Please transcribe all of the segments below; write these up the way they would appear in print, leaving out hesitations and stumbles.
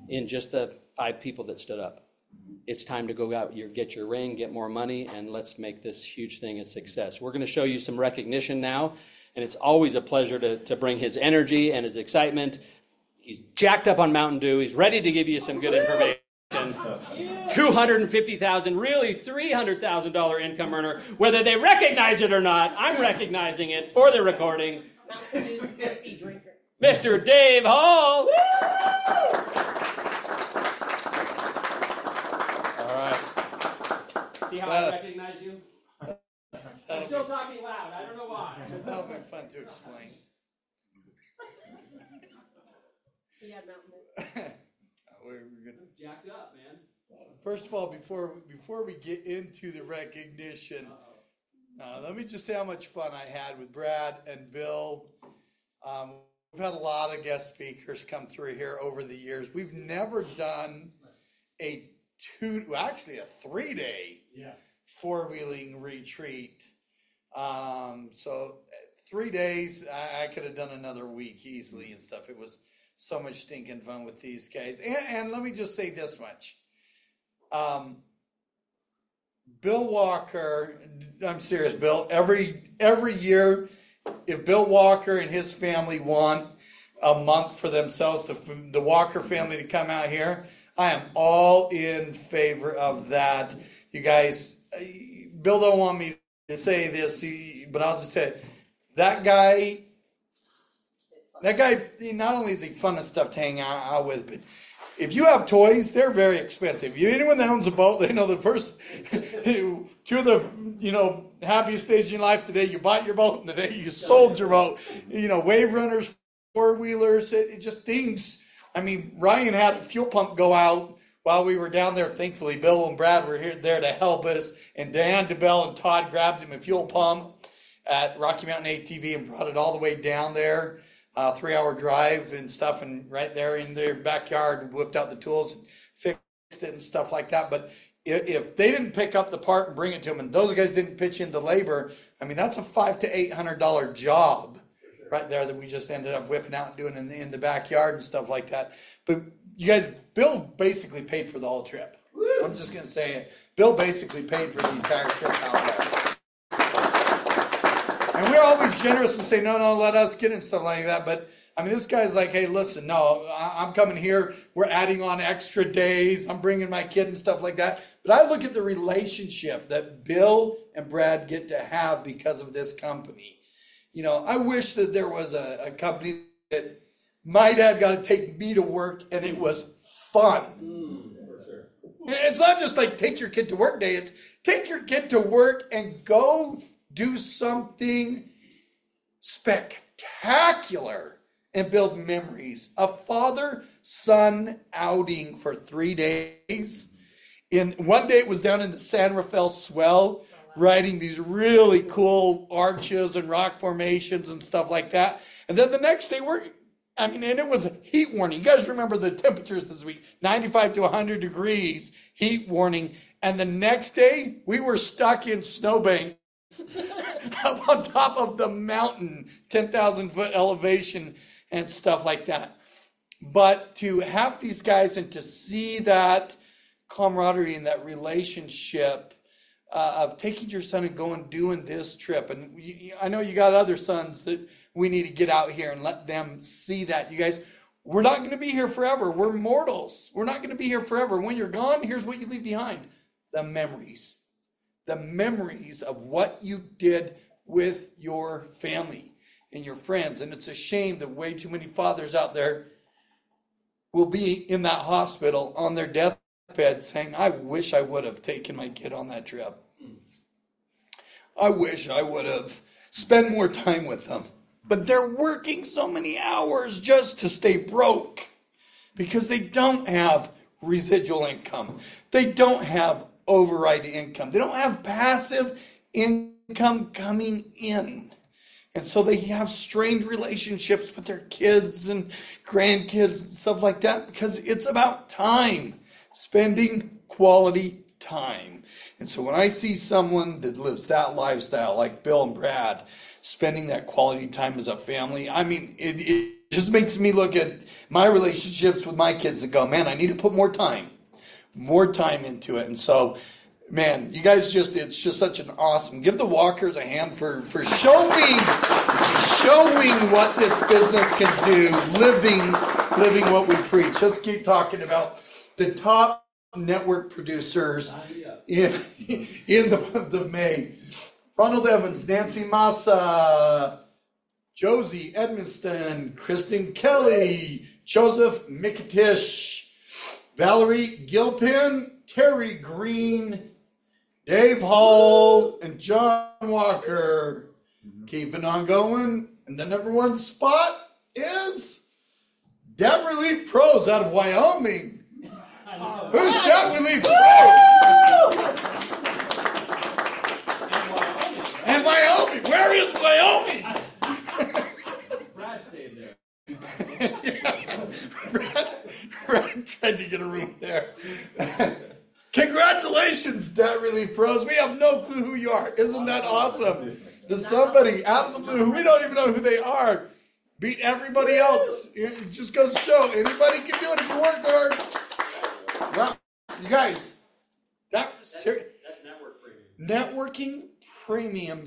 in just the 5 people that stood up. It's time to go out, get your ring, get more money, and let's make this huge thing a success. We're going to show you some recognition now, and it's always a pleasure to bring his energy and his excitement. He's jacked up on Mountain Dew. He's ready to give you some good information. $250,000, really $300,000 income earner. Whether they recognize it or not, I'm recognizing it for the recording. Mountain Dew whiskey drinker. Mr. Dave Hall. See how I recognize you? I'm still talking loud. I don't know why. That'll be fun to explain. Yeah, Mountain Dew. I'm jacked up, man. First of all, before we get into the recognition, let me just say how much fun I had with Brad and Bill. We've had a lot of guest speakers come through here over the years. We've never done a 3-day four-wheeling retreat. So 3 days, I could have done another week easily and stuff. It was so much stinking fun with these guys. And let me just say this much. Bill Walker, I'm serious, Bill, every year, if Bill Walker and his family want a month for themselves, the Walker family to come out here, I am all in favor of that. You guys, Bill don't want me to say this, but I'll just tell you, that guy, not only is he fun and stuff to hang out with, but if you have toys, they're very expensive. Anyone that owns a boat, they know the first 2 of the happiest days in your life, the day you bought your boat and the day you sold your boat. Wave runners, 4-wheelers, it just things. I mean, Ryan had a fuel pump go out while we were down there. Thankfully, Bill and Brad were there to help us. And Dan DeBell and Todd grabbed him a fuel pump at Rocky Mountain ATV and brought it all the way down there. 3-hour drive and stuff. And right there in their backyard, whipped out the tools and fixed it and stuff like that. But if they didn't pick up the part and bring it to them, and those guys didn't pitch in the labor, I mean, that's a $500 to $800 job. Right there that we just ended up whipping out and doing in the backyard and stuff like that. But you guys, Bill basically paid for the whole trip. Woo! I'm just going to say it. Bill basically paid for the entire trip out there. And we're always generous and say, no, let us get it and stuff like that. But, I mean, this guy's like, hey, listen, no, I'm coming here. We're adding on extra days. I'm bringing my kid and stuff like that. But I look at the relationship that Bill and Brad get to have because of this company. I wish that there was a company that my dad got to take me to work and it was fun. For sure. It's not just like take your kid to work day. It's take your kid to work and go do something spectacular and build memories. A father-son outing for 3 days. In one day it was down in the San Rafael Swell, riding these really cool arches and rock formations and stuff like that. And then the next day and it was a heat warning. You guys remember the temperatures this week, 95 to 100 degrees, heat warning. And the next day we were stuck in snowbanks up on top of the mountain, 10,000 foot elevation and stuff like that. But to have these guys and to see that camaraderie and that relationship of taking your son and going doing this trip. And I know you got other sons that we need to get out here and let them see that. You guys, we're not going to be here forever. We're mortals. We're not going to be here forever. When you're gone, here's what you leave behind. The memories. The memories of what you did with your family and your friends. And it's a shame that way too many fathers out there will be in that hospital on their deathbed saying, I wish I would have taken my kid on that trip. I wish I would have spent more time with them. But they're working so many hours just to stay broke because they don't have residual income. They don't have override income. They don't have passive income coming in. And so they have strained relationships with their kids and grandkids and stuff like that because it's about time. Spending quality time. And so when I see someone that lives that lifestyle, like Bill and Brad, spending that quality time as a family, I mean, it just makes me look at my relationships with my kids and go, man, I need to put more time into it. And so, man, you guys it's just such an awesome, give the Walkers a hand for showing what this business can do, living what we preach. Let's keep talking about the top network producers in the month of May. Ronald Evans, Nancy Massa, Josie Edmiston, Kristen Kelly, Joseph Mikatish, Valerie Gilpin, Terry Green, Dave Hall, and John Walker. Keeping on going. And the number one spot is Debt Relief Pros out of Wyoming. Who's Debt Relief Pros? And Wyoming. Where is Wyoming? Brad stayed there. Yeah. Brad tried to get a room there. Congratulations, Debt Relief Pros. We have no clue who you are. Isn't that awesome? There's somebody out of the blue who we don't even know who they are. Beat everybody else. It just goes to show anybody can do it if you work hard. Well, you guys, that's network premium. Networking premium,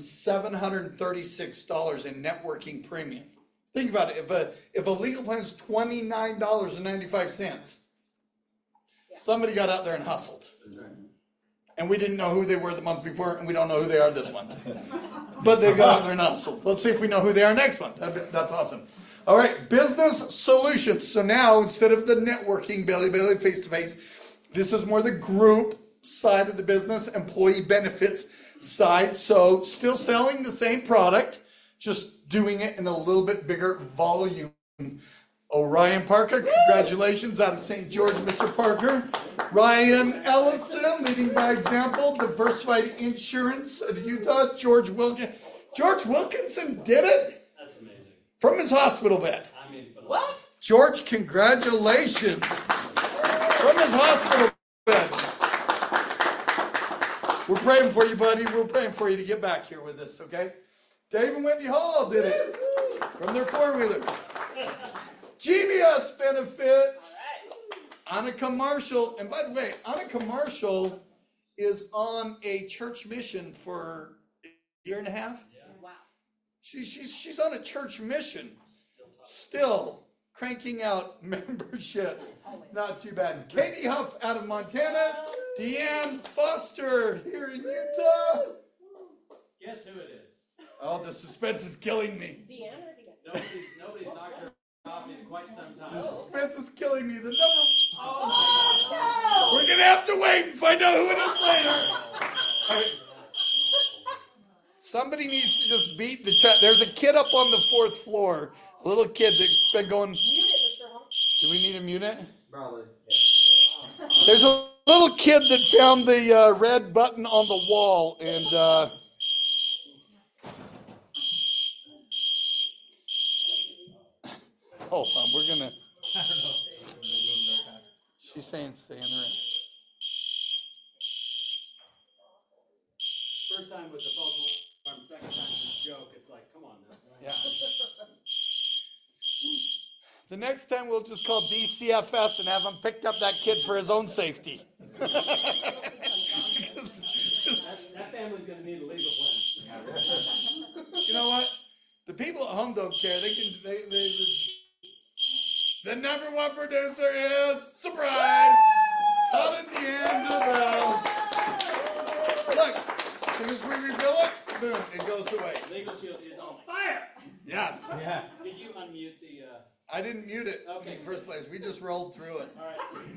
$736 in networking premium. Think about it. If a legal plan is $29.95, somebody got out there and hustled. And we didn't know who they were the month before, and we don't know who they are this month. But they got out there and hustled. Let's see if we know who they are next month. That's awesome. All right, business solutions. So now, instead of the networking, belly face-to-face, this is more the group side of the business, employee benefits side. So still selling the same product, just doing it in a little bit bigger volume. Orion Parker, congratulations out of St. George, Mr. Parker. Ryan Ellison, leading by example, Diversified Insurance of Utah. George Wilkinson did it? That's amazing. From his hospital bed. I mean, What? George, congratulations. From his hospital bed. We're praying for you, buddy. We're praying for you to get back here with us, okay? Dave and Wendy Hall did it from their four-wheeler. GBS benefits. Annika Marshall. And by the way, Annika Marshall is on a church mission for a year and a half. Wow. She's on a church mission. Still cranking out memberships. Not too bad. Katie Huff out of Montana. Deanne Foster here in Utah. guess who it is? Oh, the suspense is killing me. Deanna or Deanna? Nobody's knocked her off in quite some time. The suspense is killing me. The number. Oh, We're gonna have to wait and find out who it is later. All right. Somebody needs to just beat the chat. There's a kid up on the 4th floor. A little kid that's been going. Mute it, Mr. Hall. Do we need to mute it? Probably. There's a little kid that found the red button on the wall and. Hold on, we're gonna. She's saying stay in the room. First time was the false alarm, second time was a joke. It's like, come on now. Yeah. The next time we'll just call DCFS and have him picked up that kid for his own safety. That family's going to need a legal plan. You know what? The people at home don't care. They just. The number one producer is surprise. Out at the end of the bell. Look, as soon as we rebuild it, boom, it goes away. Legal Shield is on fire. Yes. Yeah. Did you unmute the? I didn't mute it Okay. in the first place. We just rolled through it. All right.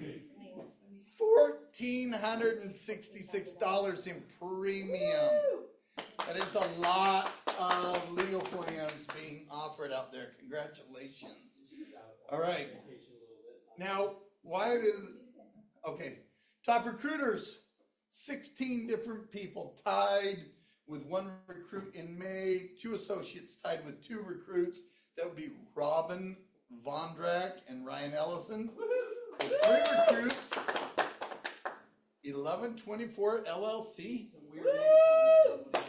$1,466 in premium. That is a lot of legal plans being offered out there. Congratulations. All right. Now, top recruiters, 16 different people tied with one recruit in May, 2 associates tied with 2 recruits. That would be Robin Vondrak and Ryan Ellison. With 3 recruits, 1124 LLC.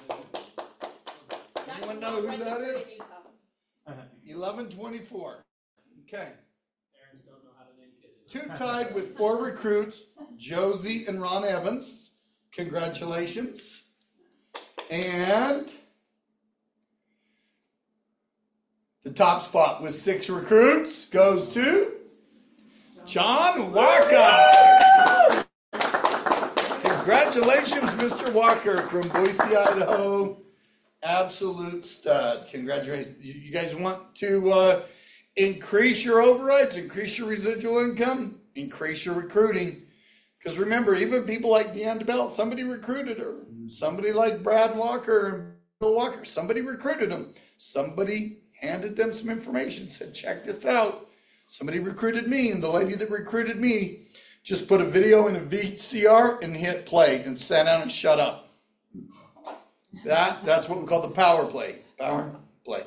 Anyone know who that is? 1124. Okay. Parents don't know how to name kids. Two tied with 4 recruits, Josie and Ron Evans. Congratulations. And the top spot with 6 recruits goes to John Walker. Congratulations, Mr. Walker from Boise, Idaho. Absolute stud. Congratulations. You guys want to increase your overrides, increase your residual income, increase your recruiting. Because remember, even people like Deanne DeBell, somebody recruited her. Somebody like Brad Walker and Bill Walker, somebody recruited them. Somebody handed them some information, said, check this out. Somebody recruited me, and the lady that recruited me just put a video in a VCR and hit play and sat down and shut up. That's what we call the power play. Power play.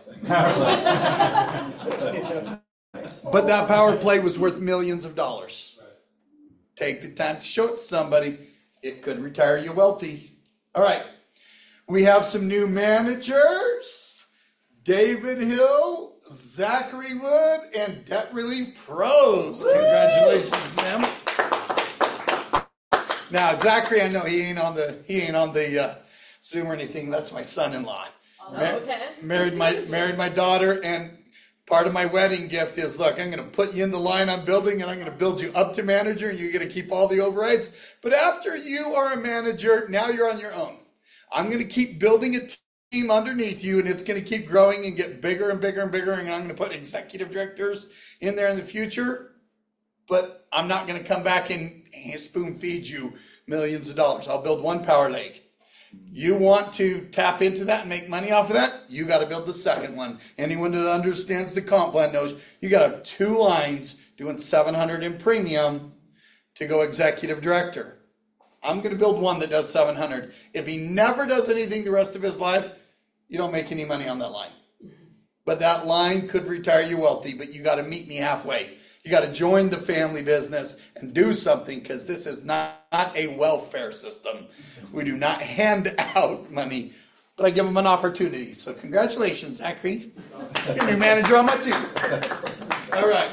But that power play was worth millions of dollars. Take the time to show it to somebody. It could retire you wealthy. All right. We have some new managers. David Hill, Zachary Wood, and Debt Relief Pros. Congratulations to them. Now, Zachary, I know he ain't on the Zoom or anything. That's my son-in-law. Okay. Married my daughter, and part of my wedding gift is, look, I'm going to put you in the line I'm building, and I'm going to build you up to manager, and you're going to keep all the overrides. But after you are a manager, now you're on your own. I'm going to keep building a team underneath you, and it's going to keep growing and get bigger and bigger and bigger, and I'm going to put executive directors in there in the future. But I'm not going to come back and spoon feed you millions of dollars. I'll build one power leg. You want to tap into that and make money off of that? You got to build the second one. Anyone that understands the comp plan knows you got to have 2 lines doing $700 in premium to go executive director. I'm going to build one that does $700. If he never does anything the rest of his life, you don't make any money on that line. But that line could retire you wealthy, but you got to meet me halfway. You got to join the family business and do something, because this is not a welfare system. We do not hand out money, but I give them an opportunity. So congratulations, Zachary. You're new manager on my team. All right.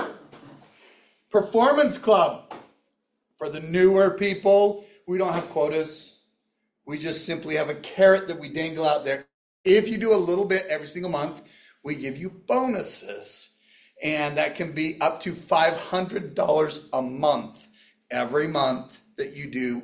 Performance Club. For the newer people, we don't have quotas. We just simply have a carrot that we dangle out there. If you do a little bit every single month, we give you bonuses. And that can be up to $500 a month every month that you do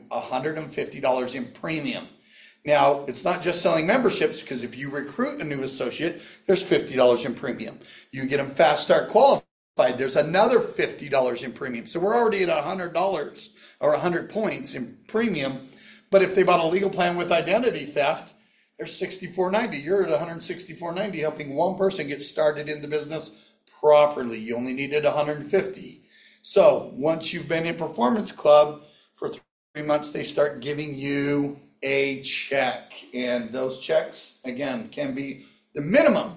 $150 in premium. Now, it's not just selling memberships, because if you recruit a new associate, there's $50 in premium. You get them fast start qualified, there's another $50 in premium. So we're already at $100 or 100 points in premium. But if they bought a legal plan with identity theft, there's $64.90. You're at $164.90 helping one person get started in the business properly. You only needed $150. So once you've been in Performance Club for 3 months, they start giving you a check. And those checks, again, can be the minimum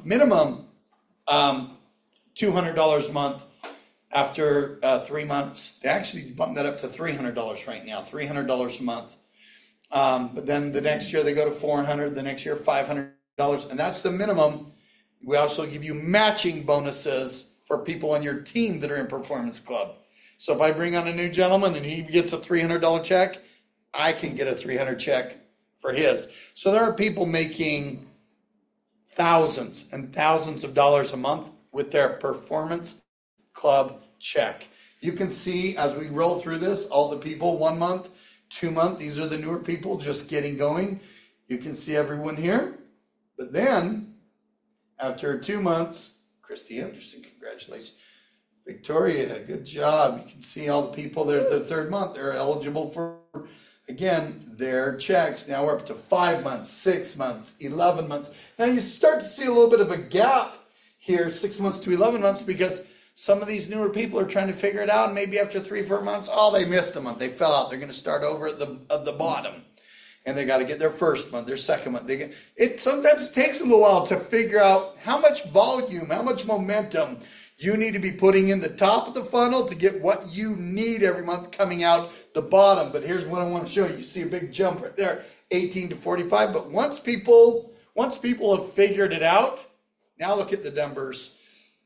$200 a month. After 3 months, they actually bumped that up to $300 right now, $300 a month. But then the next year they go to $400, the next year $500, and that's the minimum. We also give you matching bonuses for people on your team that are in Performance Club. So if I bring on a new gentleman and he gets a $300 check, I can get a $300 check for his. So there are people making thousands and thousands of dollars a month with their Performance Club check. You can see as we roll through this, all the people 1 month, 2 month, these are the newer people just getting going. You can see everyone here. But then after 2 months, Christy Anderson, congratulations. Victoria, good job. You can see all the people there at the 3rd month. They're eligible for, again, their checks. Now we're up to 5 months, 6 months, 11 months. Now you start to see a little bit of a gap here, 6 months to 11 months, because some of these newer people are trying to figure it out. And maybe after 3 or 4 months, they missed a month. They fell out. They're going to start over at the bottom. And they got to get their 1st month, their 2nd month. Sometimes it takes them a while to figure out how much volume, how much momentum you need to be putting in the top of the funnel to get what you need every month coming out the bottom. But here's what I want to show you. You see a big jump right there, 18 to 45. But once people have figured it out, now look at the numbers.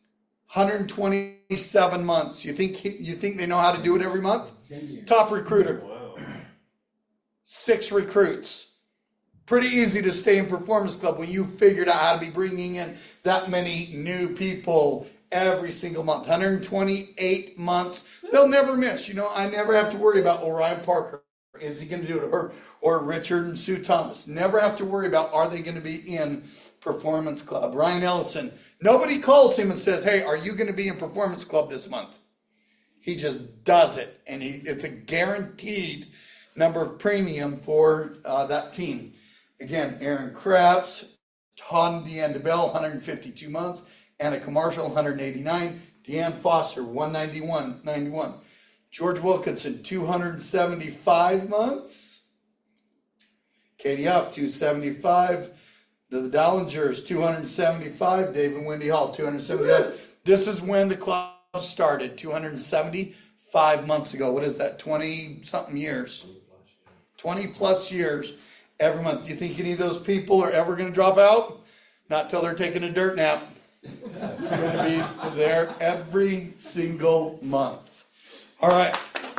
127 months. You think they know how to do it every month? 10 years. Top recruiter. Wow. 6 recruits. Pretty easy to stay in Performance Club when you figured out how to be bringing in that many new people every single month. 128 months. They'll never miss. I never have to worry about Orion Parker. Is he going to do it? Or Richard and Sue Thomas. Never have to worry about, are they going to be in Performance Club? Ryan Ellison. Nobody calls him and says, hey, are you going to be in Performance Club this month? He just does it. And it's a guaranteed number of premium for that team. Again, Aaron Krebs, Todd DeAndebel, 152 months. Anna Marshall, 189. Deanne Foster, 191. George Wilkinson, 275 months. Katie Huff, 275. The Dallingers, 275. Dave and Wendy Hall, 275. This is when the club started, 275 months ago. What is that, 20-something years? 20 plus years every month. Do you think any of those people are ever going to drop out? Not till they're taking a dirt nap. They're going to be there every single month. All right.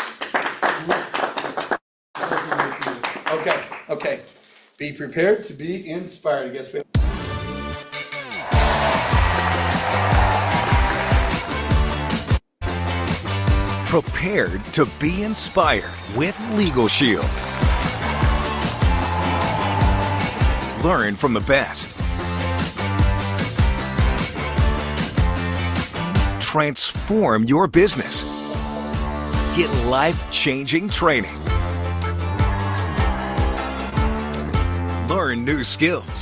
Okay. Be prepared to be inspired. I guess we Prepared to be inspired with Legal Shield. Learn from the best. Transform your business. Get life-changing training. Learn new skills.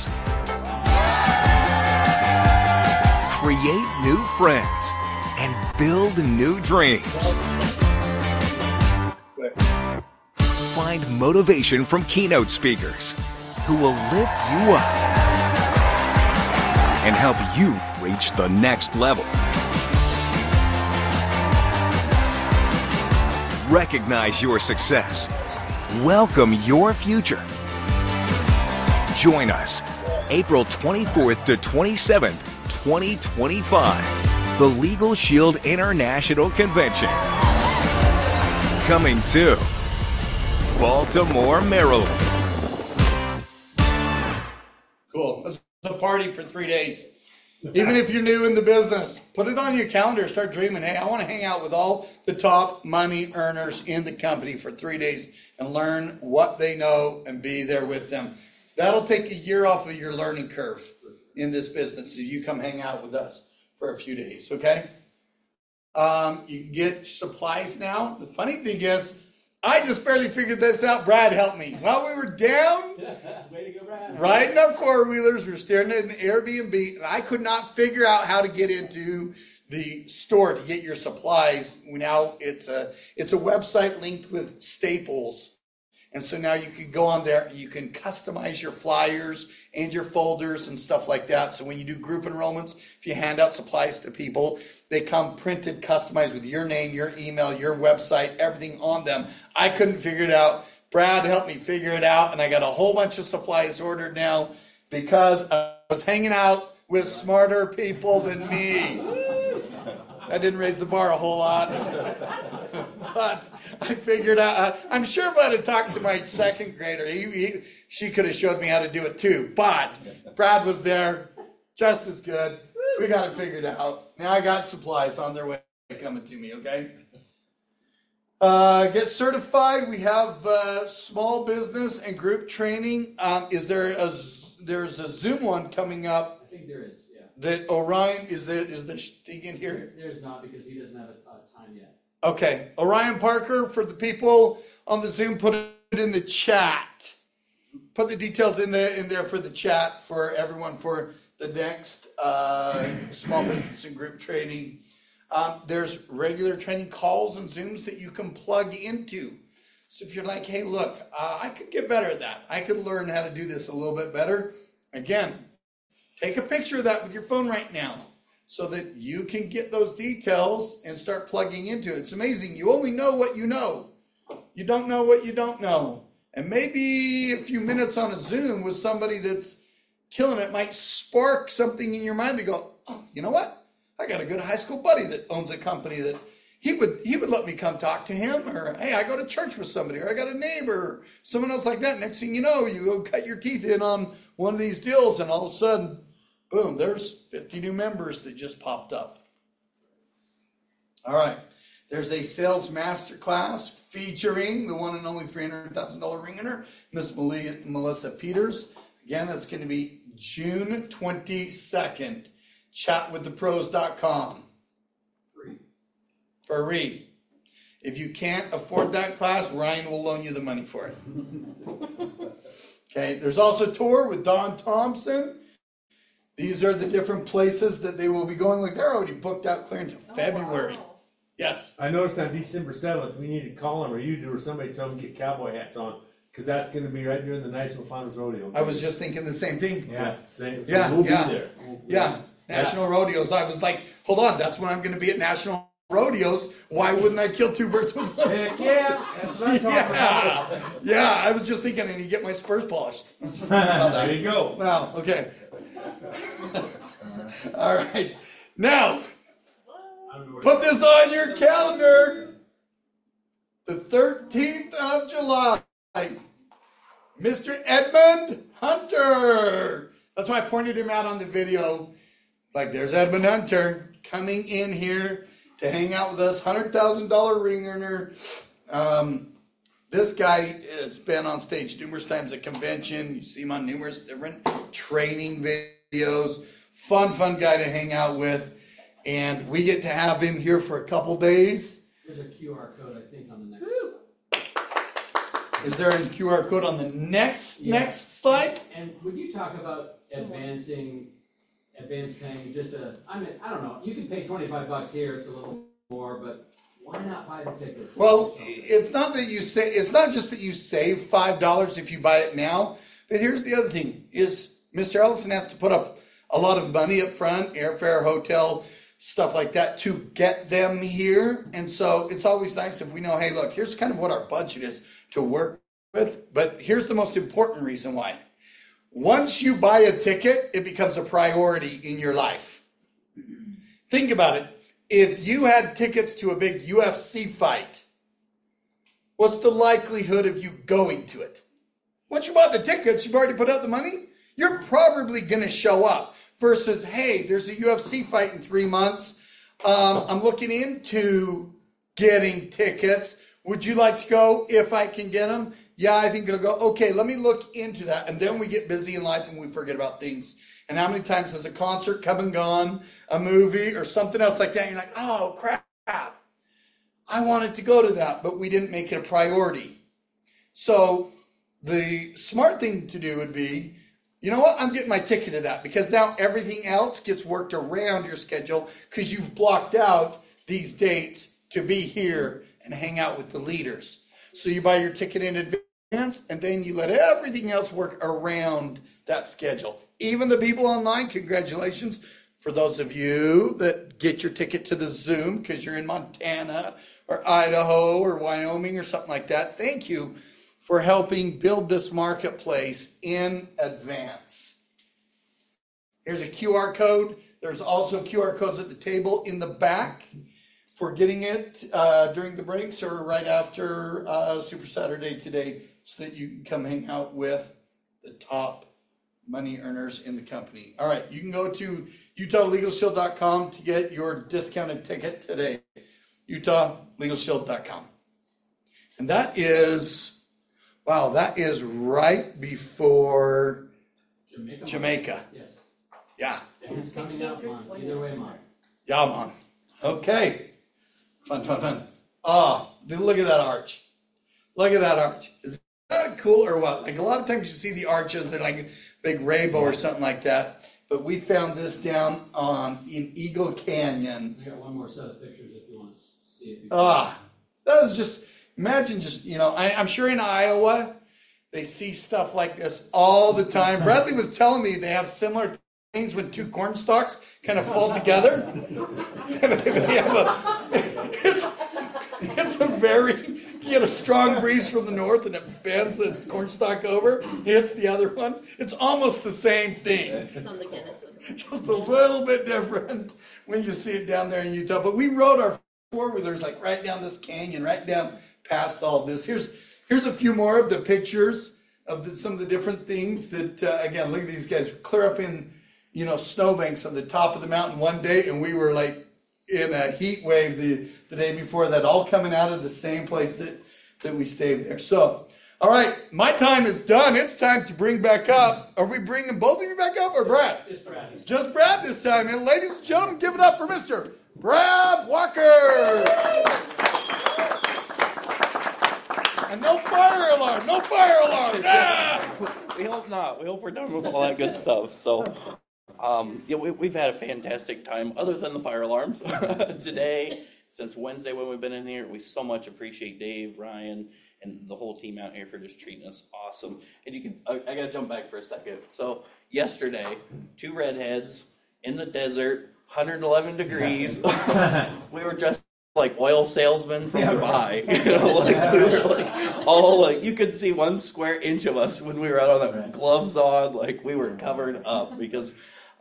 Create new friends and build new dreams. Find motivation from keynote speakers who will lift you up and help you reach the next level. Recognize your success. Welcome your future. Join us April 24th to 27th, 2025. The Legal Shield International Convention. Coming to Baltimore, Maryland. Cool. Let's have a party for 3 days. Even if you're new in the business, put it on your calendar. Start dreaming. Hey, I want to hang out with all the top money earners in the company for 3 days and learn what they know and be there with them. That'll take a year off of your learning curve in this business. So you come hang out with us for a few days, okay? You can get supplies now. The funny thing is, I just barely figured this out. Brad helped me. While we were down, Way to go, Brad. riding our four-wheelers, we were staring at an Airbnb, and I could not figure out how to get into the store to get your supplies. Now it's a website linked with Staples. And so now you can go on there and you can customize your flyers and your folders and stuff like that. So when you do group enrollments, if you hand out supplies to people, they come printed, customized with your name, your email, your website, everything on them. I couldn't figure it out. Brad helped me figure it out, and I got a whole bunch of supplies ordered now because I was hanging out with smarter people than me. I didn't raise the bar a whole lot. But I figured out, I'm sure if I'd have talked to my second grader, she could have showed me how to do it too. But Brad was there, just as good. We got it figured out. Now I got supplies on their way coming to me, okay? Get certified. We have small business and group training. There's a Zoom one coming up. I think there is, yeah. That Orion, is the thing in here? There's not, because he doesn't have a time yet. Okay, Orion Parker, for the people on the Zoom, put it in the chat. Put the details in there for the chat for everyone for the next small business and group training. There's regular training calls and Zooms that you can plug into. So if you're like, hey, look, I could get better at that. I could learn how to do this a little bit better. Again, take a picture of that with your phone right now, so that you can get those details and start plugging into it. It's amazing. You only know what you know. You don't know what you don't know. And maybe a few minutes on a Zoom with somebody that's killing it might spark something in your mind to go, oh, you know what? I got a good high school buddy that owns a company that he would let me come talk to him, or hey, I go to church with somebody, or I got a neighbor, or someone else like that. Next thing you know, you go cut your teeth in on one of these deals, and all of a sudden, boom, there's 50 new members that just popped up. All right, there's a sales masterclass featuring the one and only $300,000 ring earner, Miss Melissa Peters. Again, that's going to be June 22nd. Chatwiththepros.com. Free. If you can't afford that class, Ryan will loan you the money for it. Okay, there's also a tour with Don Thompson. These are the different places that they will be going. Like, they're already booked out clear into February. Wow. Yes. I noticed on December 7th, we need to call them, or you do, or somebody tell them to get cowboy hats on, because that's going to be right during the National Farmers Rodeo. I was just thinking the same thing. Yeah, same. So Yeah, we'll yeah. be there. Yeah, National Rodeos. I was like, hold on, that's when I'm going to be at National Rodeos. Why wouldn't I kill two birds with one Heck stone? yeah, that's what I'm talking about. Yeah, I was just thinking I need to get my spurs polished. I was just thinking about that. There you go. Wow, okay. All right. Now, put this on your calendar. The 13th of July. Mr. Edmund Hunter. That's why I pointed him out on the video. Like, there's Edmund Hunter coming in here to hang out with us. $100,000 ring earner. This guy has been on stage numerous times at convention. You see him on numerous different training videos. Fun guy to hang out with. And we get to have him here for a couple days. There's a QR code, I think, on the next. Is there a QR code on the next slide? And would you talk about advanced paying just I don't know, you can pay $25 here, it's a little more, but why not buy the tickets? Well, it's not just that you save $5 if you buy it now, but here's the other thing is Mr. Ellison has to put up a lot of money up front, airfare, hotel, stuff like that to get them here. And so it's always nice if we know, hey, look, here's kind of what our budget is to work with. But here's the most important reason why. Once you buy a ticket, it becomes a priority in your life. Think about it. If you had tickets to a big UFC fight, what's the likelihood of you going to it? Once you bought the tickets, you've already put out the money, you're probably going to show up. Versus, hey, there's a UFC fight in 3 months. I'm looking into getting tickets. Would you like to go if I can get them? Yeah, I think I'll go. Okay, let me look into that. And then we get busy in life and we forget about things. And how many times has a concert come and gone, a movie or something else like that? And you're like, oh, crap. I wanted to go to that, but we didn't make it a priority. So the smart thing to do would be, you know what? I'm getting my ticket to that because now everything else gets worked around your schedule because you've blocked out these dates to be here and hang out with the leaders. So you buy your ticket in advance and then you let everything else work around that schedule. Even the people online, congratulations. For those of you that get your ticket to the Zoom because you're in Montana or Idaho or Wyoming or something like that, thank you for helping build this marketplace in advance. Here's a QR code. There's also QR codes at the table in the back for getting it during the breaks or right after Super Saturday today so that you can come hang out with the top money earners in the company. All right, you can go to UtahLegalShield.com to get your discounted ticket today. UtahLegalShield.com. And that is right before Jamaica. Yes. Yeah. And it's coming up on either way, Mom. Yeah, man. Okay. Fun. Look at that arch. Look at that arch. Is that cool or what? Like a lot of times you see the arches, they're like a big rainbow or something like that. But we found this down in Eagle Canyon. I got one more set of pictures if you want to see it. That was just, imagine just, I'm sure in Iowa, they see stuff like this all the time. Bradley was telling me they have similar things when two corn stalks kind of fall together. It's a very, you get a strong breeze from the north and it bends the corn stalk over, hits the other one. It's almost the same thing. It's on the Guinness Book just a little bit different when you see it down there in Utah. But we rode our four-wheelers like right down this canyon, right down past all of this. Here's a few more of the pictures of some of the different things that, again, look at these guys clear up in, snowbanks on the top of the mountain one day, and we were like in a heat wave the day before that, all coming out of the same place that we stayed there. So, all right, my time is done. It's time to bring back up. Are we bringing both of you back up or Brad? Just Brad. Just Brad this time. And ladies and gentlemen, give it up for Mr. Brad Walker. And no fire alarm. No fire alarm. Yeah. We hope not. We hope we're done with all that good stuff. So, we've had a fantastic time, other than the fire alarms today. Since Wednesday when we've been in here, we so much appreciate Dave, Ryan, and the whole team out here for just treating us awesome. And I gotta jump back for a second. So yesterday, 2 redheads in the desert, 111 degrees. We were dressed like oil salesmen from Dubai. We were all you could see 1 square inch of us when we were out on the gloves on, we were covered up because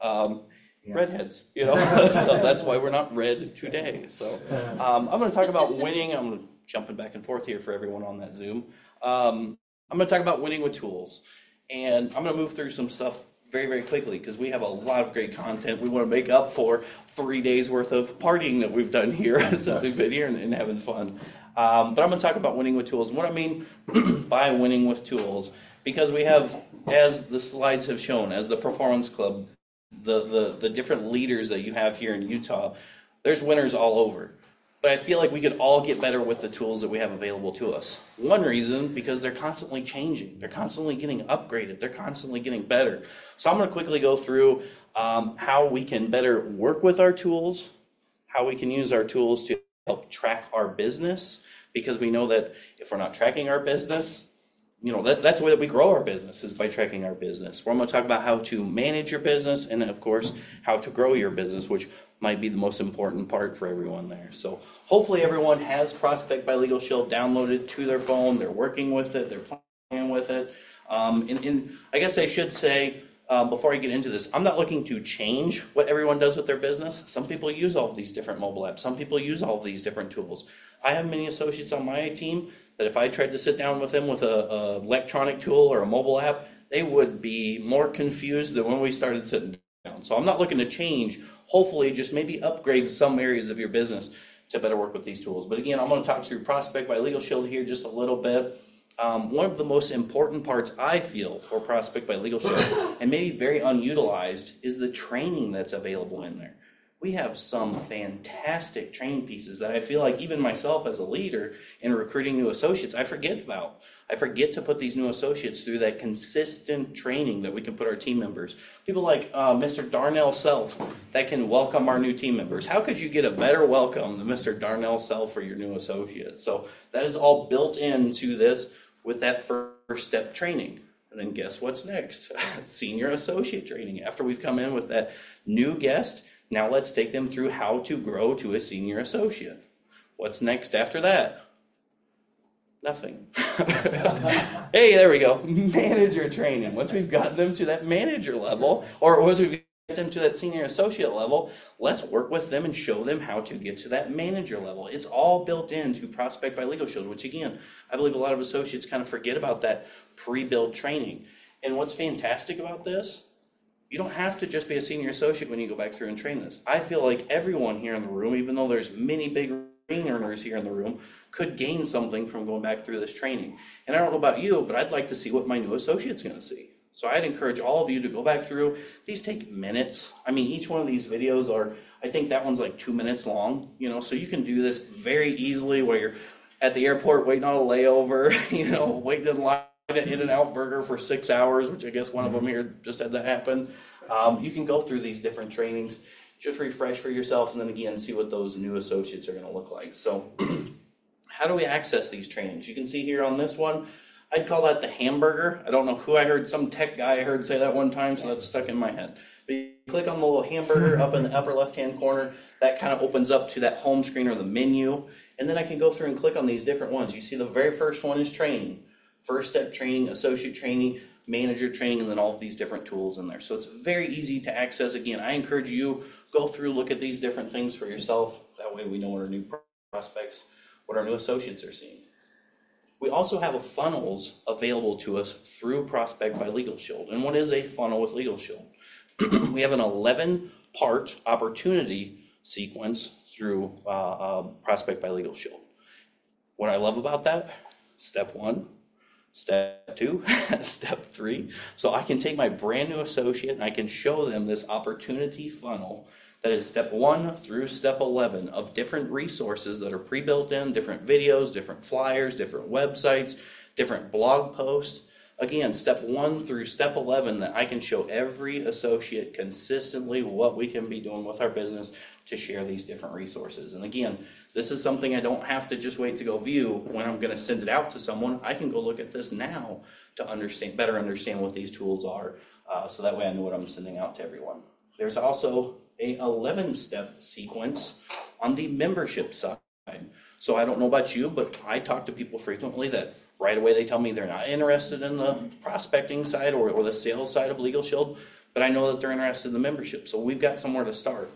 redheads, so that's why we're not red today. So I'm going to talk about winning. I'm jumping back and forth here for everyone on that Zoom. I'm going to talk about winning with tools, and I'm going to move through some stuff very, very quickly because we have a lot of great content we want to make up for 3 days worth of partying that we've done here since we've been here and having fun. But I'm going to talk about winning with tools and what I mean by winning with tools, because we have, as the slides have shown, as the Performance Club, the different leaders that you have here in Utah, there's winners all over. But I feel like we could all get better with the tools that we have available to us. One reason, because they're constantly changing. They're constantly getting upgraded. They're constantly getting better. So I'm going to quickly go through how we can better work with our tools, how we can use our tools to help track our business, because we know that if we're not tracking our business, that's the way that we grow our business, is by tracking our business. We're going to talk about how to manage your business and, of course, how to grow your business, which might be the most important part for everyone there. So hopefully everyone has Prospect by Legal Shield downloaded to their phone. They're working with it. They're playing with it. And I guess I should say, before I get into this, I'm not looking to change what everyone does with their business. Some people use all of these different mobile apps. Some people use all of these different tools. I have many associates on my team that if I tried to sit down with them with a electronic tool or a mobile app, they would be more confused than when we started sitting down. So I'm not looking to change, hopefully just maybe upgrade some areas of your business to better work with these tools. But again, I'm going to talk through Prospect by Legal Shield here just a little bit. One of the most important parts I feel for Prospect by Legal Shield, and maybe very unutilized, is the training that's available in there. We have some fantastic training pieces that I feel like even myself as a leader in recruiting new associates, I forget about. I forget to put these new associates through that consistent training that we can put our team members. People like Mr. Darnell Self that can welcome our new team members. How could you get a better welcome than Mr. Darnell Self for your new associate? So that is all built into this with that first step training. And then guess what's next? Senior associate training. After we've come in with that new guest, now let's take them through how to grow to a senior associate. What's next after that? Nothing. Hey, there we go. Manager training. Once we've gotten them to that manager level, or once we've got them to that senior associate level, let's work with them and show them how to get to that manager level. It's all built into Prospect by Legal Shield, which again, I believe a lot of associates kind of forget about that pre-build training. And what's fantastic about this, you don't have to just be a senior associate when you go back through and train this. I feel like everyone here in the room, even though there's many big ring earners here in the room, could gain something from going back through this training. And I don't know about you, but I'd like to see what my new associate's going to see. So I'd encourage all of you to go back through. These take minutes. I mean, each one of these videos are, I think that one's like 2 minutes long, so you can do this very easily while you're at the airport waiting on a layover, waiting in line at In-N-Out Burger for 6 hours, which I guess one of them here just had that happen. You can go through these different trainings, just refresh for yourself, and then again, see what those new associates are going to look like. So how do we access these trainings? You can see here on this one, I'd call that the hamburger. I don't know who I heard, some tech guy I heard say that one time, so that's stuck in my head. But you click on the little hamburger up in the upper left-hand corner, that kind of opens up to that home screen or the menu, and then I can go through and click on these different ones. You see the very first one is training. First step training, associate training, manager training, and then all of these different tools in there. So it's very easy to access. Again, I encourage you, go through, look at these different things for yourself. That way we know what our new prospects, what our new associates are seeing. We also have funnels available to us through Prospect by Legal Shield. And what is a funnel with Legal Shield? We have an 11-part opportunity sequence through Prospect by Legal Shield. What I love about that, step 1, step 2, step 3. So I can take my brand new associate and I can show them this opportunity funnel that is step 1 through step 11 of different resources that are pre-built in, different videos, different flyers, different websites, different blog posts. Again, step 1 through step 11 that I can show every associate consistently what we can be doing with our business to share these different resources. And again, this is something I don't have to just wait to go view when I'm going to send it out to someone. I can go look at this now to better understand what these tools are, so that way I know what I'm sending out to everyone. There's also a 11-step sequence on the membership side. So I don't know about you, but I talk to people frequently that right away they tell me they're not interested in the prospecting side or the sales side of Legal Shield, but I know that they're interested in the membership. So we've got somewhere to start.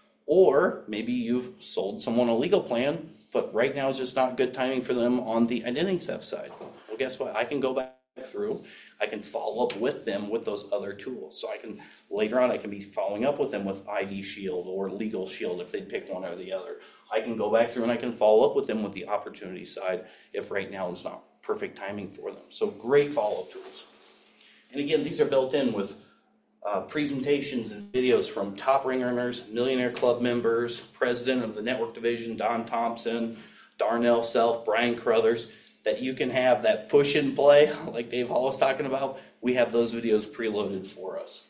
Or maybe you've sold someone a legal plan, but right now is just not good timing for them on the identity theft side. Well, guess what? I can go back through, I can follow up with them with those other tools. So I can, later on, I can be following up with them with ID Shield or Legal Shield if they pick one or the other. I can go back through and I can follow up with them with the opportunity side if right now is not perfect timing for them. So great follow-up tools. And again, these are built in with presentations and videos from top ring earners, Millionaire Club members, president of the network division, Don Thompson, Darnell Self, Brian Carruthers, that you can have that push and play like Dave Hall was talking about. We have those videos preloaded for us.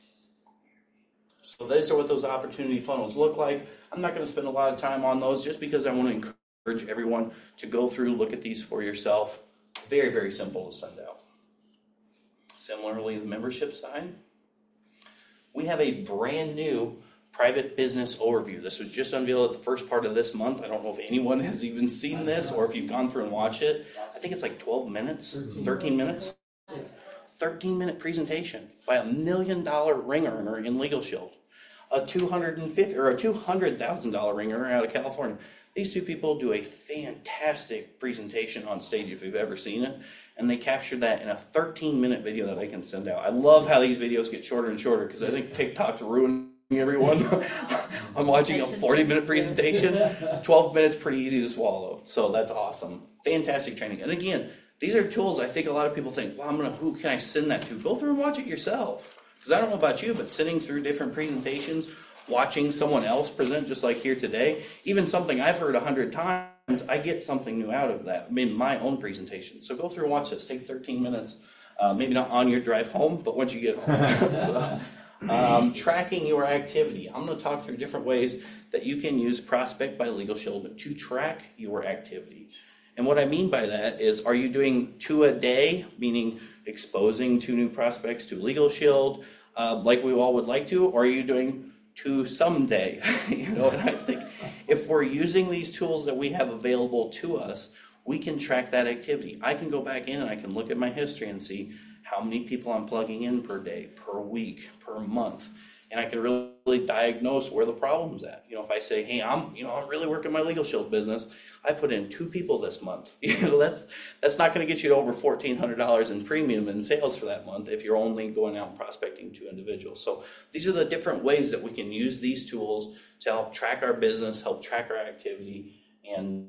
So these are what those opportunity funnels look like. I'm not going to spend a lot of time on those just because I want to encourage everyone to go through, look at these for yourself. Very, very simple to send out. Similarly, the membership side, we have a brand new private business overview. This was just unveiled at the first part of this month. I don't know if anyone has even seen this or if you've gone through and watched it. I think it's like 12 minutes, 13 minutes. 13-minute presentation by $1 million ring earner in Legal Shield, a $200,000 ring earner out of California. These two people do a fantastic presentation on stage if you've ever seen it, and they captured that in a 13-minute video that I can send out. I love how these videos get shorter and shorter because I think TikTok's ruining everyone. I'm watching a 40-minute presentation. 12 minutes, pretty easy to swallow. So that's awesome. Fantastic training. And again, these are tools I think a lot of people think, well, who can I send that to? Go through and watch it yourself. Because I don't know about you, but sitting through different presentations, watching someone else present, just like here today, even something I've heard 100 times, I get something new out of that, my own presentation. So go through and watch this. Take 13 minutes, maybe not on your drive home, but once you get home. So, tracking your activity. I'm going to talk through different ways that you can use Prospect by Legal Shield to track your activity. And what I mean by that is, are you doing 2 a day, meaning exposing 2 new prospects to Legal Shield, like we all would like to, or are you doing 2 someday? And I think if we're using these tools that we have available to us, we can track that activity. I can go back in and I can look at my history and see how many people I'm plugging in per day, per week, per month. And I can really diagnose where the problem's at. If I say, hey, I'm really working my Legal Shield business. I put in 2 people this month. That's not going to get you to over $1,400 in premium in sales for that month if you're only going out and prospecting 2 individuals. So these are the different ways that we can use these tools to help track our business, help track our activity, and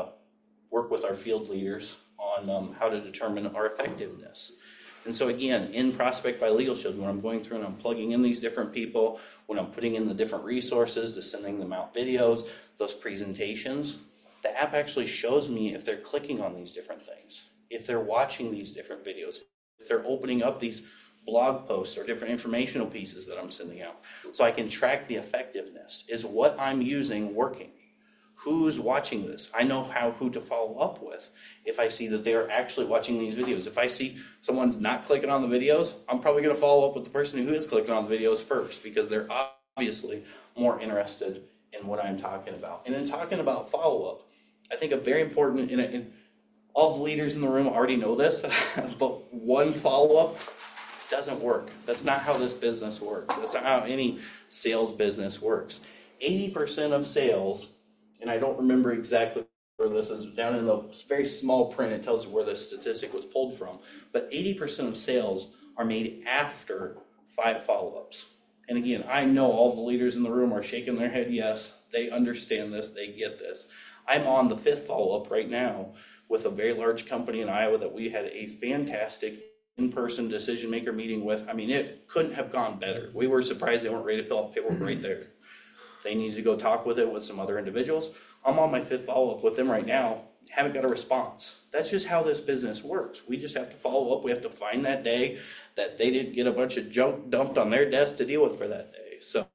work with our field leaders on how to determine our effectiveness. And so again, in Prospect by Legal Shield, when I'm going through and I'm plugging in these different people, when I'm putting in the different resources to sending them out videos, those presentations, the app actually shows me if they're clicking on these different things, if they're watching these different videos, if they're opening up these blog posts or different informational pieces that I'm sending out. So I can track the effectiveness. Is what I'm using working? Who's watching this? I know who to follow up with if I see that they're actually watching these videos. If I see someone's not clicking on the videos, I'm probably going to follow up with the person who is clicking on the videos first because they're obviously more interested in what I'm talking about. And in talking about follow-up, I think a very important, and all the leaders in the room already know this, but one follow-up Doesn't work. That's not how this business works. That's not how any sales business works. 80% of sales, and I don't remember exactly where this is, down in the very small print, it tells you where this statistic was pulled from, but 80% of sales are made after 5 follow-ups. And again, I know all the leaders in the room are shaking their head yes. They understand this. They get this. I'm on the 5th follow-up right now with a very large company in Iowa that we had a fantastic in-person decision maker meeting with. I mean, it couldn't have gone better. We were surprised they weren't ready to fill out paperwork right there. They needed to go talk with it with some other individuals. I'm on my 5th follow-up with them right now. Haven't got a response. That's just how this business works. We just have to follow up. We have to find that day that they didn't get a bunch of junk dumped on their desk to deal with for that day. So,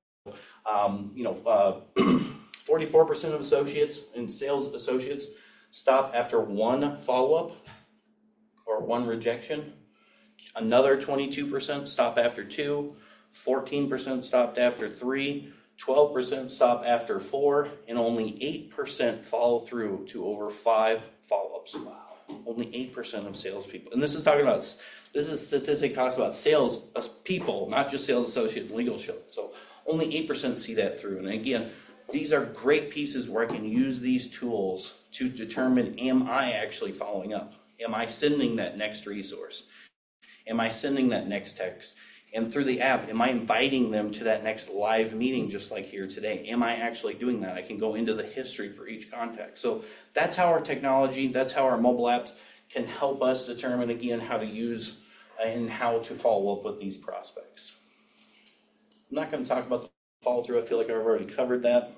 44% of associates and sales associates stop after 1 follow-up or 1 rejection. Another 22% stop after 2, 14% stopped after 3, 12% stop after 4, and only 8% follow through to over 5 follow-ups. Wow. Only 8% of salespeople. And this is statistic talks about sales people, not just sales associate and legal show. So only 8% see that through. And again, these are great pieces where I can use these tools to determine, am I actually following up? Am I sending that next resource? Am I sending that next text? And through the app, am I inviting them to that next live meeting just like here today? Am I actually doing that? I can go into the history for each contact. So that's how our technology, that's how our mobile apps can help us determine, again, how to use and how to follow up with these prospects. I'm not going to talk about the follow through. I feel like I've already covered that.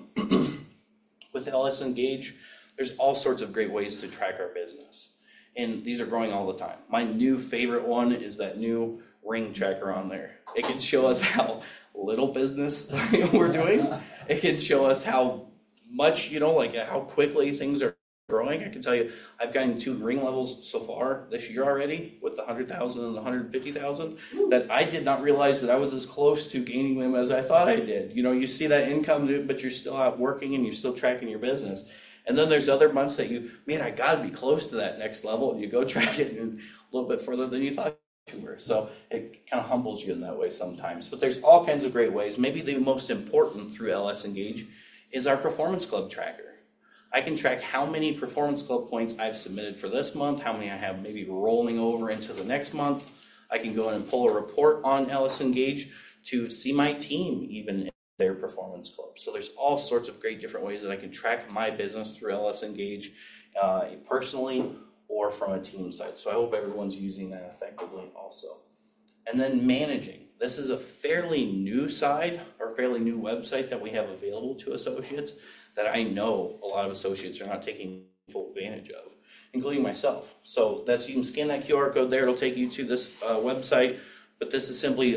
With LS Engage, there's all sorts of great ways to track our business. And these are growing all the time. My new favorite one is that new ring tracker on there. It can show us how little business we're doing. It can show us how much, how quickly things are growing. I can tell you, I've gotten 2 ring levels so far this year already with the 100,000 and the 150,000 that I did not realize that I was as close to gaining them as I thought I did. You see that income, but you're still out working and you're still tracking your business. And then there's other months that I got to be close to that next level, and you go track it and a little bit further than you thought you were. So it kind of humbles you in that way sometimes. But there's all kinds of great ways. Maybe the most important through LS Engage is our Performance Club tracker. I can track how many Performance Club points I've submitted for this month, how many I have maybe rolling over into the next month. I can go in and pull a report on LS Engage to see my team even their Performance Club. So there's all sorts of great different ways that I can track my business through LS Engage personally or from a team site. So I hope everyone's using that effectively also. And then managing. This is a fairly new side or fairly new website that we have available to associates that I know a lot of associates are not taking full advantage of, including myself. So you can scan that QR code there. It'll take you to this website. But this is simply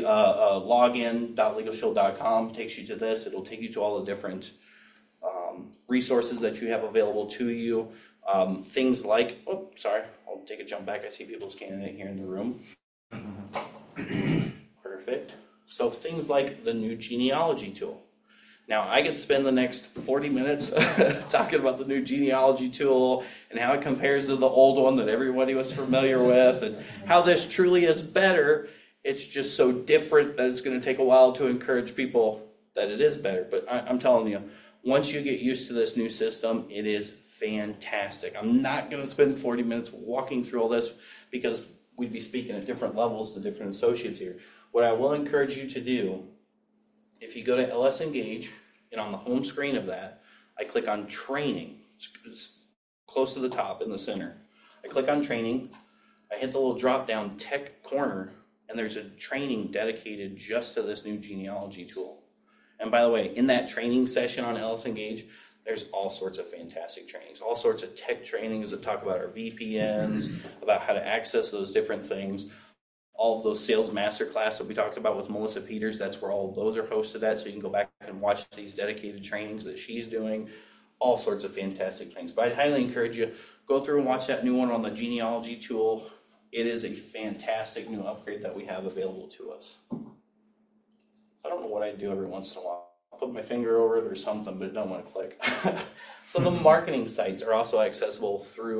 login.legalshield.com, takes you to this. It'll take you to all the different resources that you have available to you. Things like, I'll take a jump back. I see people scanning it here in the room. Perfect. So things like the new genealogy tool. Now, I could spend the next 40 minutes talking about the new genealogy tool and how it compares to the old one that everybody was familiar with and how this truly is better. It's just so different that it's going to take a while to encourage people that it is better. But I'm telling you, once you get used to this new system, it is fantastic. I'm not going to spend 40 minutes walking through all this because we'd be speaking at different levels to different associates here. What I will encourage you to do, if you go to LS Engage, and on the home screen of that, I click on Training. It's close to the top in the center. I click on Training. I hit the little drop-down Tech corner, and there's a training dedicated just to this new genealogy tool. And by the way, in that training session on LS Engage, there's all sorts of fantastic trainings, all sorts of tech trainings that talk about our VPNs, about how to access those different things. All of those sales masterclass that we talked about with Melissa Peters, that's where all of those are hosted at, so you can go back and watch these dedicated trainings that she's doing, all sorts of fantastic things. But I'd highly encourage you, go through and watch that new one on the genealogy tool. It is a fantastic new upgrade that we have available to us. I don't know what I do every once in a while. I'll put my finger over it or something, but it don't want to click. So the marketing sites are also accessible through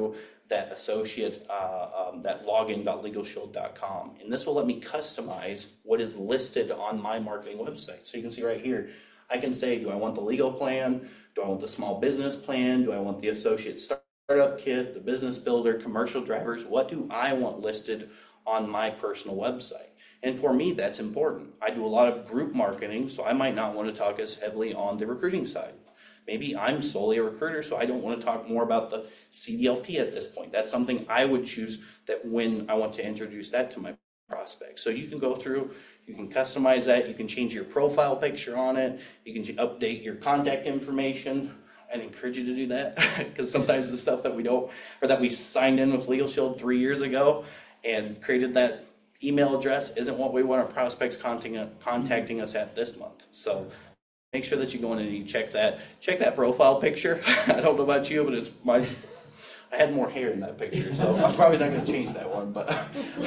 that associate, that login.legalshield.com. And this will let me customize what is listed on my marketing website. So you can see right here, I can say, do I want the legal plan? Do I want the small business plan? Do I want the associate startup kit, the business builder, commercial drivers? What do I want listed on my personal website? And for me, that's important. I do a lot of group marketing, so I might not want to talk as heavily on the recruiting side. Maybe I'm solely a recruiter, so I don't want to talk more about the CDLP at this point. That's something I would choose that when I want to introduce that to my prospects. So you can go through, you can customize that, you can change your profile picture on it, you can update your contact information. I'd encourage you to do that because sometimes the stuff that we don't, or that we signed in with Legal Shield 3 years ago and created that email address isn't what we want our prospects contacting us at this month. So make sure that you go in and you check that profile picture. I don't know about you, but it's I had more hair in that picture, so I'm probably not going to change that one. But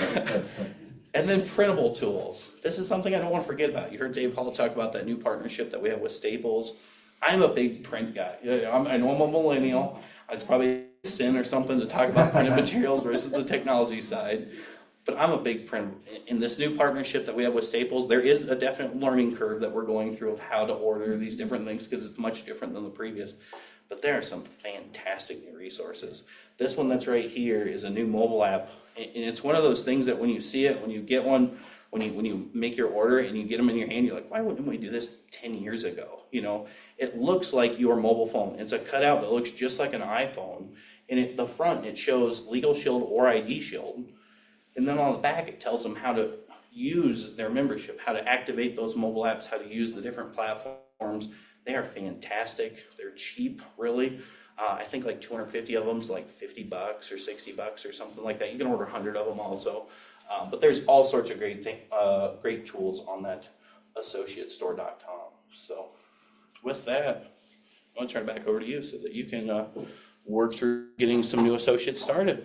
and then printable tools. This is something I don't want to forget about. You heard Dave Hall talk about that new partnership that we have with Staples. I'm a big print guy. I know I'm a millennial. It's probably a sin or something to talk about printed materials versus the technology side. But I'm a big print. In this new partnership that we have with Staples, there is a definite learning curve that we're going through of how to order these different things because it's much different than the previous. But there are some fantastic new resources. This one that's right here is a new mobile app. And it's one of those things that when you see it, when you get one, when you make your order and you get them in your hand, you're like, why wouldn't we do this 10 years ago? You know, it looks like your mobile phone. It's a cutout that looks just like an iPhone. And the front, it shows Legal Shield or ID Shield. And then on the back, it tells them how to use their membership, how to activate those mobile apps, how to use the different platforms. They are fantastic. They're cheap, really. I think like 250 of them is like $50 or $60 or something like that. You can order 100 of them also. But there's all sorts of great tools on that associatestore.com. So with that, I'm going to turn it back over to you so that you can work through getting some new associates started.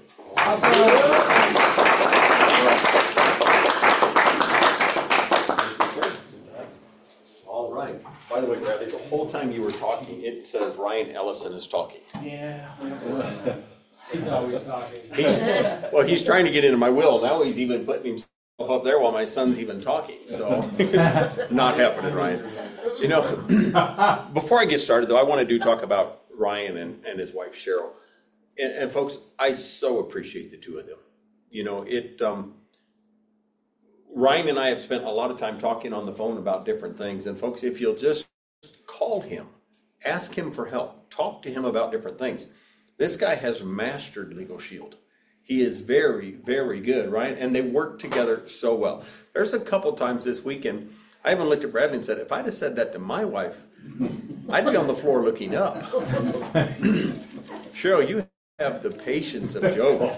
All right. By the way, Bradley, the whole time you were talking, it says Ryan Ellison is talking. Yeah. He's always talking. He's trying to get into my will. Now he's even putting himself up there while my son's even talking. So, not happening, Ryan. You know, before I get started, though, I want to talk about Ryan and his wife, Cheryl. And folks, I so appreciate the two of them. You know, Ryan and I have spent a lot of time talking on the phone about different things. And folks, if you'll just call him, ask him for help, talk to him about different things. This guy has mastered Legal Shield. He is very, very good, right? And they work together so well. There's a couple times this weekend, I even looked at Bradley and said, if I'd have said that to my wife, I'd be on the floor looking up. Cheryl, you have the patience of Job.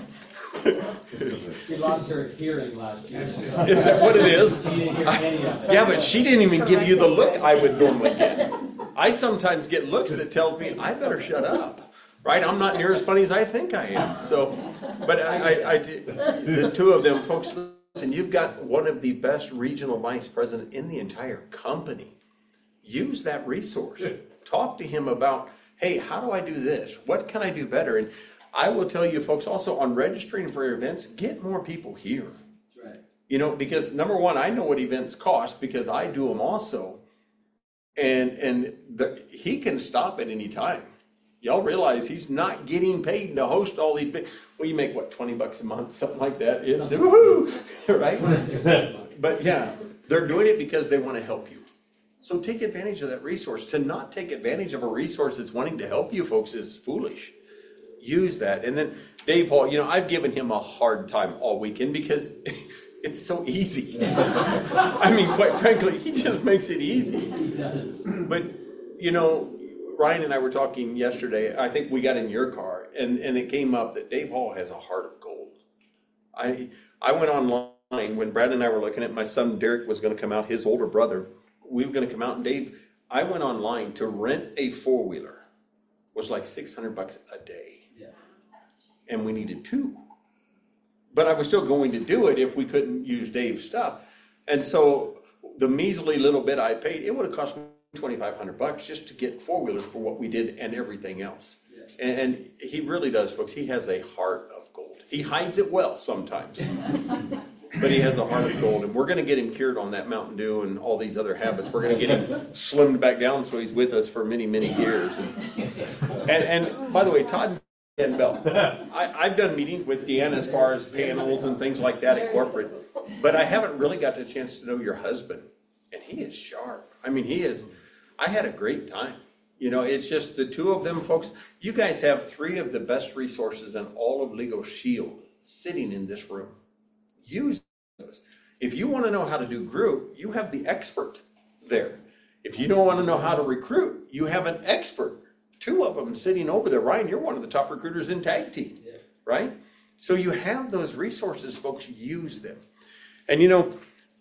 She lost her hearing last year. Is that what it is? She didn't hear any of it. Yeah, but she didn't even give you the look I would normally get. I sometimes get looks that tells me I better shut up. Right? I'm not near as funny as I think I am. So, but the two of them, folks, listen, you've got one of the best regional vice president in the entire company. Use that resource. Talk to him about, hey, how do I do this? What can I do better? And I will tell you, folks, also on registering for your events, get more people here. That's right. You know, because number one, I know what events cost because I do them also. And he can stop at any time. Y'all realize he's not getting paid to host all these big, well, you make what, $20 a month, something like that. It's woohoo, right? But yeah, they're doing it because they want to help you. So take advantage of that resource. To not take advantage of a resource that's wanting to help you, folks, is foolish. Use that. And then Dave Hall, you know, I've given him a hard time all weekend because it's so easy. I mean, quite frankly, he just makes it easy. He does. But, you know, Ryan and I were talking yesterday. I think we got in your car, and it came up that Dave Hall has a heart of gold. I went online when Brad and I were looking at my son Derek was going to come out, his older brother. We were going to come out, and Dave, I went online to rent a four-wheeler. It was like $600 a day. Yeah. And we needed two. But I was still going to do it if we couldn't use Dave's stuff. And so the measly little bit I paid, it would have cost me $2,500 just to get four-wheelers for what we did and everything else. And he really does, folks. He has a heart of gold. He hides it well sometimes, but he has a heart of gold. And we're going to get him cured on that Mountain Dew and all these other habits. We're going to get him slimmed back down so he's with us for many, many years. And by the way, Todd and Bell, I've done meetings with Deanna as far as panels and things like that at corporate, but I haven't really got the chance to know your husband. And he is sharp. I mean, he is. I had a great time. You know, it's just the two of them, folks. You guys have three of the best resources in all of Legal Shield sitting in this room. Use those. If you want to know how to do group, you have the expert there. If you don't want to know how to recruit, you have an expert. Two of them sitting over there. Ryan, you're one of the top recruiters in tag team, right? So you have those resources, folks. Use them. And you know,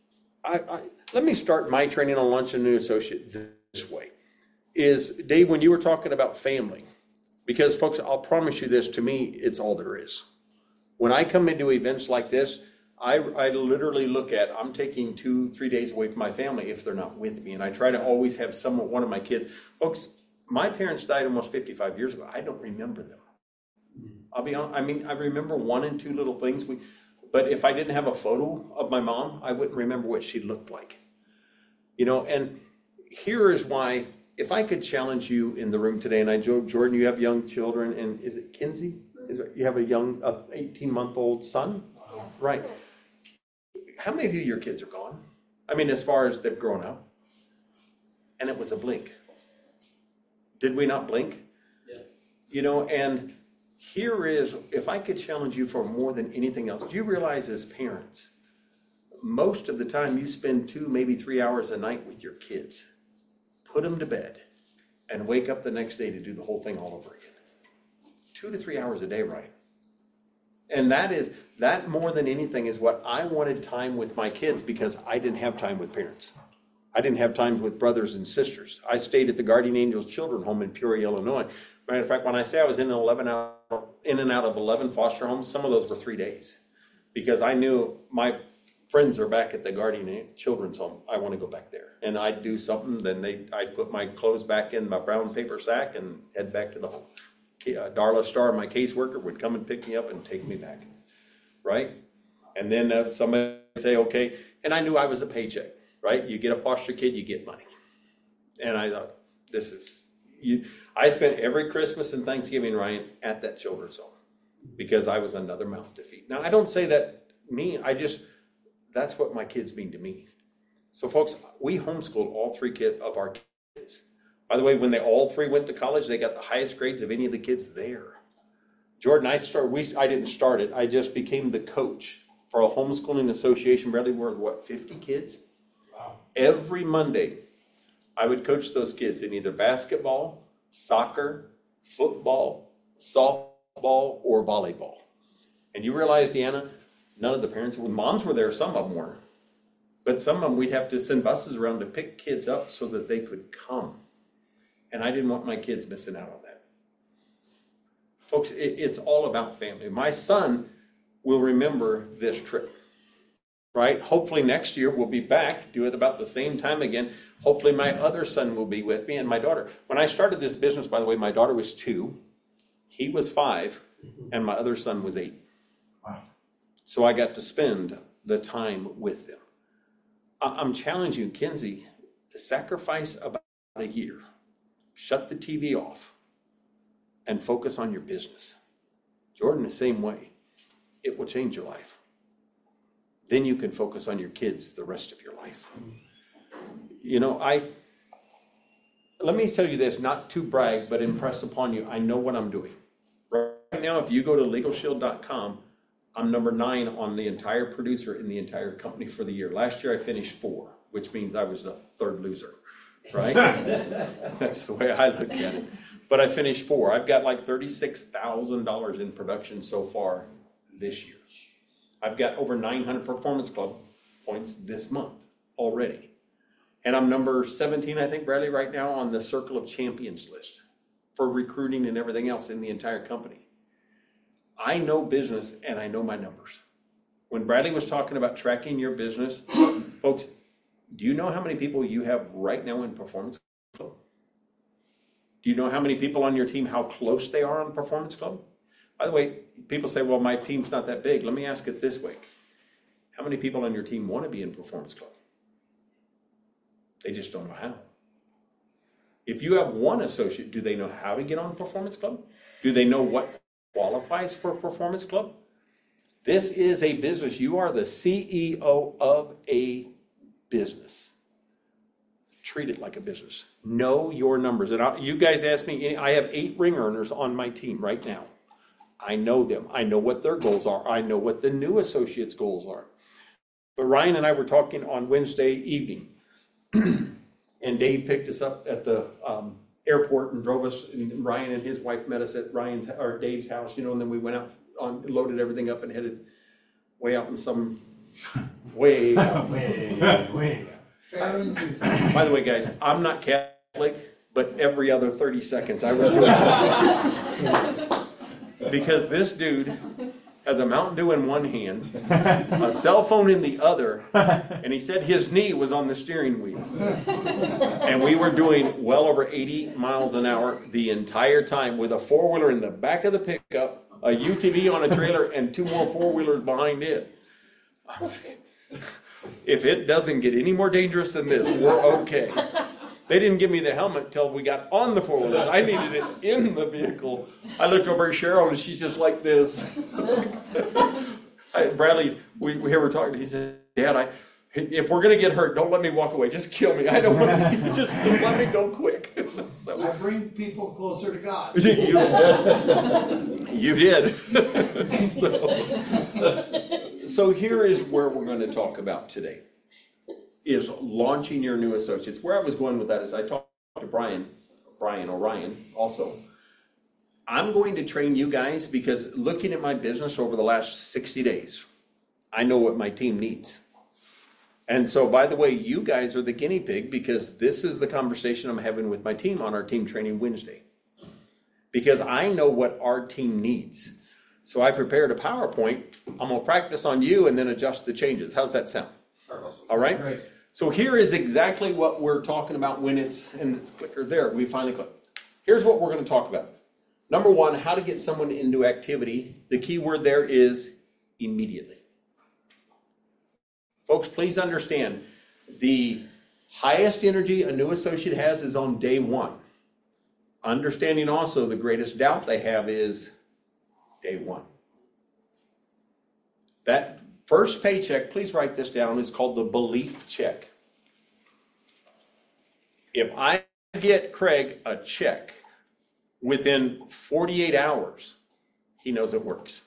let me start my training on Launch a New Associate this way. Is, Dave, when you were talking about family, because folks, I'll promise you this, to me, it's all there is. When I come into events like this, I literally look at, I'm taking 2-3 days away from my family if they're not with me. And I try to always have one of my kids. Folks, my parents died almost 55 years ago. I don't remember them. I'll be honest. I mean, I remember one and two little things. But if I didn't have a photo of my mom, I wouldn't remember what she looked like. You know, and here is why, if I could challenge you in the room today, and Jordan, you have young children, and is it Kinsey? You have a young 18-month-old son? Yeah. Right. How many of your kids are gone? I mean, as far as they've grown up. And it was a blink. Did we not blink? Yeah. You know, and here is, if I could challenge you for more than anything else, do you realize as parents, most of the time you spend 2, maybe 3 hours a night with your kids. Put them to bed and wake up the next day to do the whole thing all over again. 2 to 3 hours a day, right? And that more than anything is what I wanted time with my kids, because I didn't have time with parents. I didn't have time with brothers and sisters. I stayed at the Guardian Angels Children's Home in Peoria, Illinois. Matter of fact, when I say I was in and out of 11 foster homes, some of those were 3 days, because I knew my friends are back at the Guardian Children's Home. I want to go back there. And I'd do something, then I'd put my clothes back in my brown paper sack and head back to the home. Darla Starr, my caseworker, would come and pick me up and take me back, right? And then somebody would say, okay, and I knew I was a paycheck, right? You get a foster kid, you get money. And I thought, I spent every Christmas and Thanksgiving, Ryan, at that children's home, because I was another mouth to feed. Now, I don't say that that's what my kids mean to me. So folks, we homeschooled all 3 of our kids. By the way, when they all 3 went to college, they got the highest grades of any of the kids there. Jordan, I didn't start it. I just became the coach for a homeschooling association. Bradley, we're 50 kids? Wow. Every Monday, I would coach those kids in either basketball, soccer, football, softball, or volleyball. And you realize, Deanna, none of the parents, moms were there, some of them were. But some of them, we'd have to send buses around to pick kids up so that they could come. And I didn't want my kids missing out on that. Folks, it's all about family. My son will remember this trip, right? Hopefully next year we'll be back, do it about the same time again. Hopefully my other son will be with me, and my daughter. When I started this business, by the way, my daughter was 2, he was 5, and my other son was 8. Wow. So I got to spend the time with them. I'm challenging you, Kinsey, sacrifice about a year. Shut the TV off and focus on your business. Jordan, the same way. It will change your life. Then you can focus on your kids the rest of your life. You know, let me tell you this, not to brag, but impress upon you, I know what I'm doing. Right now, if you go to LegalShield.com, I'm number 9 on the entire producer in the entire company for the year. Last year I finished 4, which means I was the 3rd loser, right? That's the way I look at it. But I finished 4. I've got like $36,000 in production so far this year. I've got over 900 Performance Club points this month already. And I'm number 17, I think, Bradley, right now on the Circle of Champions list for recruiting and everything else in the entire company. I know business and I know my numbers. When Bradley was talking about tracking your business, folks, do you know how many people you have right now in Performance Do you know how many people on your team, how close they are on Performance Club? By the way, people say, well, my team's not that big. Let me ask it this way. How many people on your team want to be in Performance Club? They just don't know how. If you have one associate, do they know how to get on Performance Club? Do they know what qualifies for Performance Club? This is a business. You are the CEO of a business. Treat it like a business. Know your numbers. And you guys ask me, I have 8 ring earners on my team right now. I know them. I know what their goals are. I know what the new associates' goals are. But Ryan and I were talking on Wednesday evening, and Dave picked us up at the airport and drove us, and Ryan and his wife met us at Dave's house, and then we went out, loaded everything up and headed way out in some way out. Way. By the way, guys, I'm not Catholic, but every other 30 seconds I was doing this. Because this dude has a Mountain Dew in one hand, a cell phone in the other, and he said his knee was on the steering wheel. And we were doing well over 80 miles an hour the entire time with a 4-wheeler in the back of the pickup, a UTV on a trailer, and 2 more 4-wheelers behind it. If it doesn't get any more dangerous than this, we're okay. They didn't give me the helmet till we got on the 4-wheeler. I needed it in the vehicle. I looked over at Cheryl, and she's just like this. Bradley, we were talking. He said, Dad, if we're going to get hurt, don't let me walk away. Just kill me. I don't want to. Just let me go quick. So, I bring people closer to God. You did. So here is where we're going to talk about today. Is launching your new associates. Where I was going with that is I talked to Brian Orion also. I'm going to train you guys because looking at my business over the last 60 days, I know what my team needs. And so, by the way, you guys are the guinea pig because this is the conversation I'm having with my team on our team training Wednesday. Because I know what our team needs. So I prepared a PowerPoint. I'm going to practice on you and then adjust the changes. How's that sound? All right? Great. So here is exactly what we're talking about when it's clicker there. We finally click. Here's what we're going to talk about. Number 1, how to get someone into activity. The key word there is immediately. Folks, please understand, the highest energy a new associate has is on day 1. Understanding also the greatest doubt they have is day 1. That first paycheck, please write this down, is called the belief check. If I get Craig a check within 48 hours, he knows it works.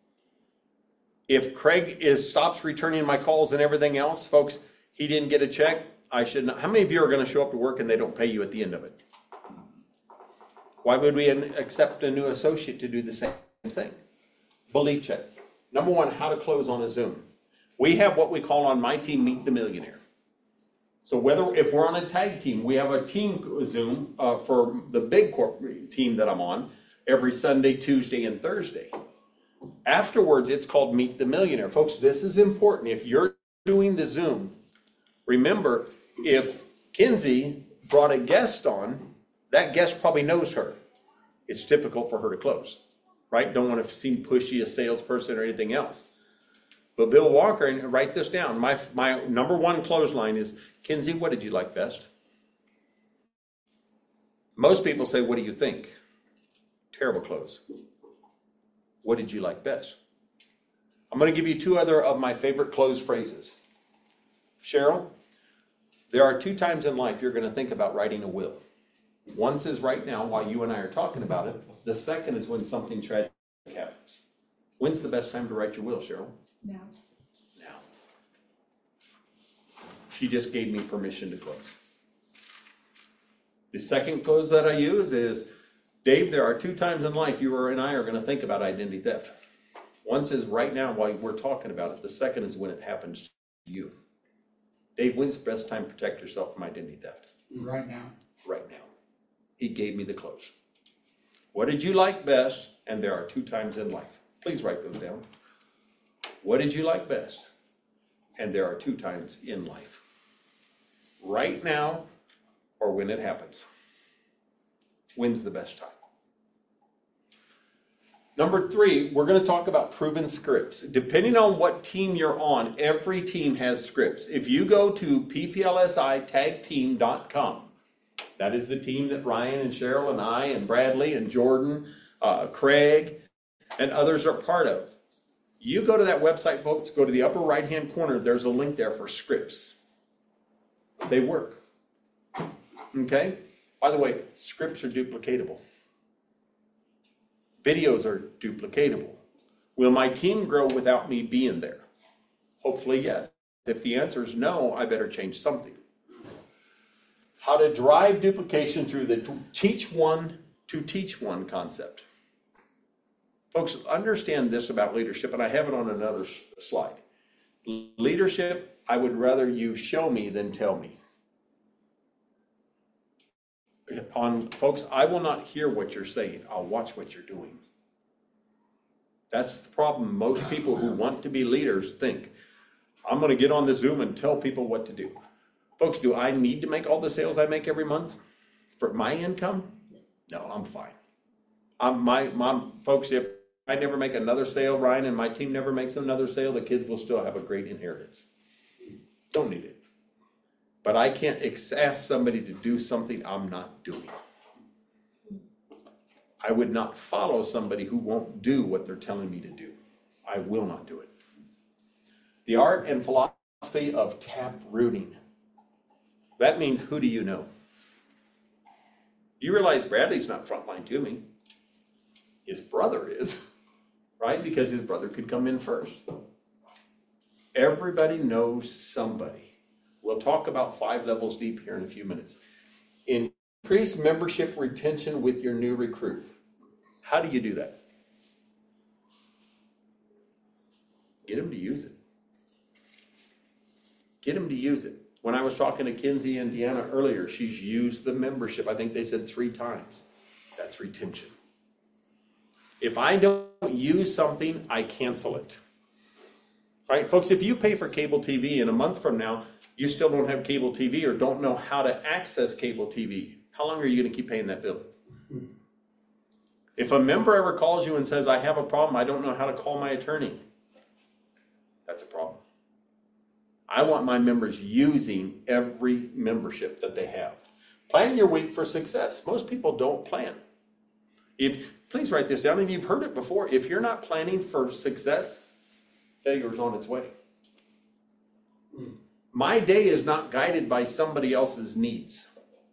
If Craig stops returning my calls and everything else, folks, he didn't get a check, I should not. How many of you are going to show up to work and they don't pay you at the end of it? Why would we accept a new associate to do the same thing? Belief check. Number 1, how to close on a Zoom. We have what we call on my team, Meet the Millionaire. So if we're on a tag team, we have a team Zoom for the big corporate team that I'm on every Sunday, Tuesday, and Thursday. Afterwards, it's called Meet the Millionaire. Folks, this is important. If you're doing the Zoom, remember, if Kinsey brought a guest on, that guest probably knows her. It's difficult for her to close. Right? Don't want to seem pushy, a salesperson or anything else. But Bill Walker, and write this down, my number 1 close line is, Kinsey, what did you like best? Most people say, what do you think? Terrible close. What did you like best? I'm going to give you 2 other of my favorite close phrases. Cheryl, there are 2 times in life you're going to think about writing a will. One is right now while you and I are talking about it. The second is when something tragic happens. When's the best time to write your will, Cheryl? Now. Now. She just gave me permission to close. The second close that I use is, Dave, there are 2 times in life you and I are going to think about identity theft. One says right now while we're talking about it. The second is when it happens to you. Dave, when's the best time to protect yourself from identity theft? Right now. Right now. He gave me the close. What did you like best? And there are 2 times in life. Please write those down. What did you like best? And there are 2 times in life. Right now or when it happens. When's the best time? Number 3, we're going to talk about proven scripts. Depending on what team you're on, every team has scripts. If you go to pplsitagteam.com, that is the team that Ryan and Cheryl and I and Bradley and Jordan, Craig, and others are part of. You go to that website, folks, go to the upper right-hand corner. There's a link there for scripts. They work. Okay? By the way, scripts are duplicatable. Videos are duplicatable. Will my team grow without me being there? Hopefully, yes. If the answer is no, I better change something. How to drive duplication through the teach one to teach one concept. Folks, understand this about leadership, and I have it on another slide. Leadership, I would rather you show me than tell me. Folks, I will not hear what you're saying. I'll watch what you're doing. That's the problem. Most people who want to be leaders think, I'm going to get on the Zoom and tell people what to do. Folks, do I need to make all the sales I make every month for my income? No, I'm fine. Folks, if I never make another sale, Ryan and my team never makes another sale, the kids will still have a great inheritance. Don't need it. But I can't ask somebody to do something I'm not doing. I would not follow somebody who won't do what they're telling me to do. I will not do it. The art and philosophy of tap rooting. That means, who do you know? You realize Bradley's not frontline to me. His brother is, right? Because his brother could come in first. Everybody knows somebody. We'll talk about 5 levels deep here in a few minutes. Increase membership retention with your new recruit. How do you do that? Get them to use it. Get them to use it. When I was talking to Kinsey and Deanna earlier, she's used the membership. I think they said 3 times. That's retention. If I don't use something, I cancel it. Right, folks, if you pay for cable TV and a month from now, you still don't have cable TV or don't know how to access cable TV, how long are you going to keep paying that bill? If a member ever calls you and says, I have a problem, I don't know how to call my attorney, that's a problem. I want my members using every membership that they have. Plan your week for success. Most people don't plan. Please write this down, and you've heard it before. If you're not planning for success, failure is on its way. My day is not guided by somebody else's needs.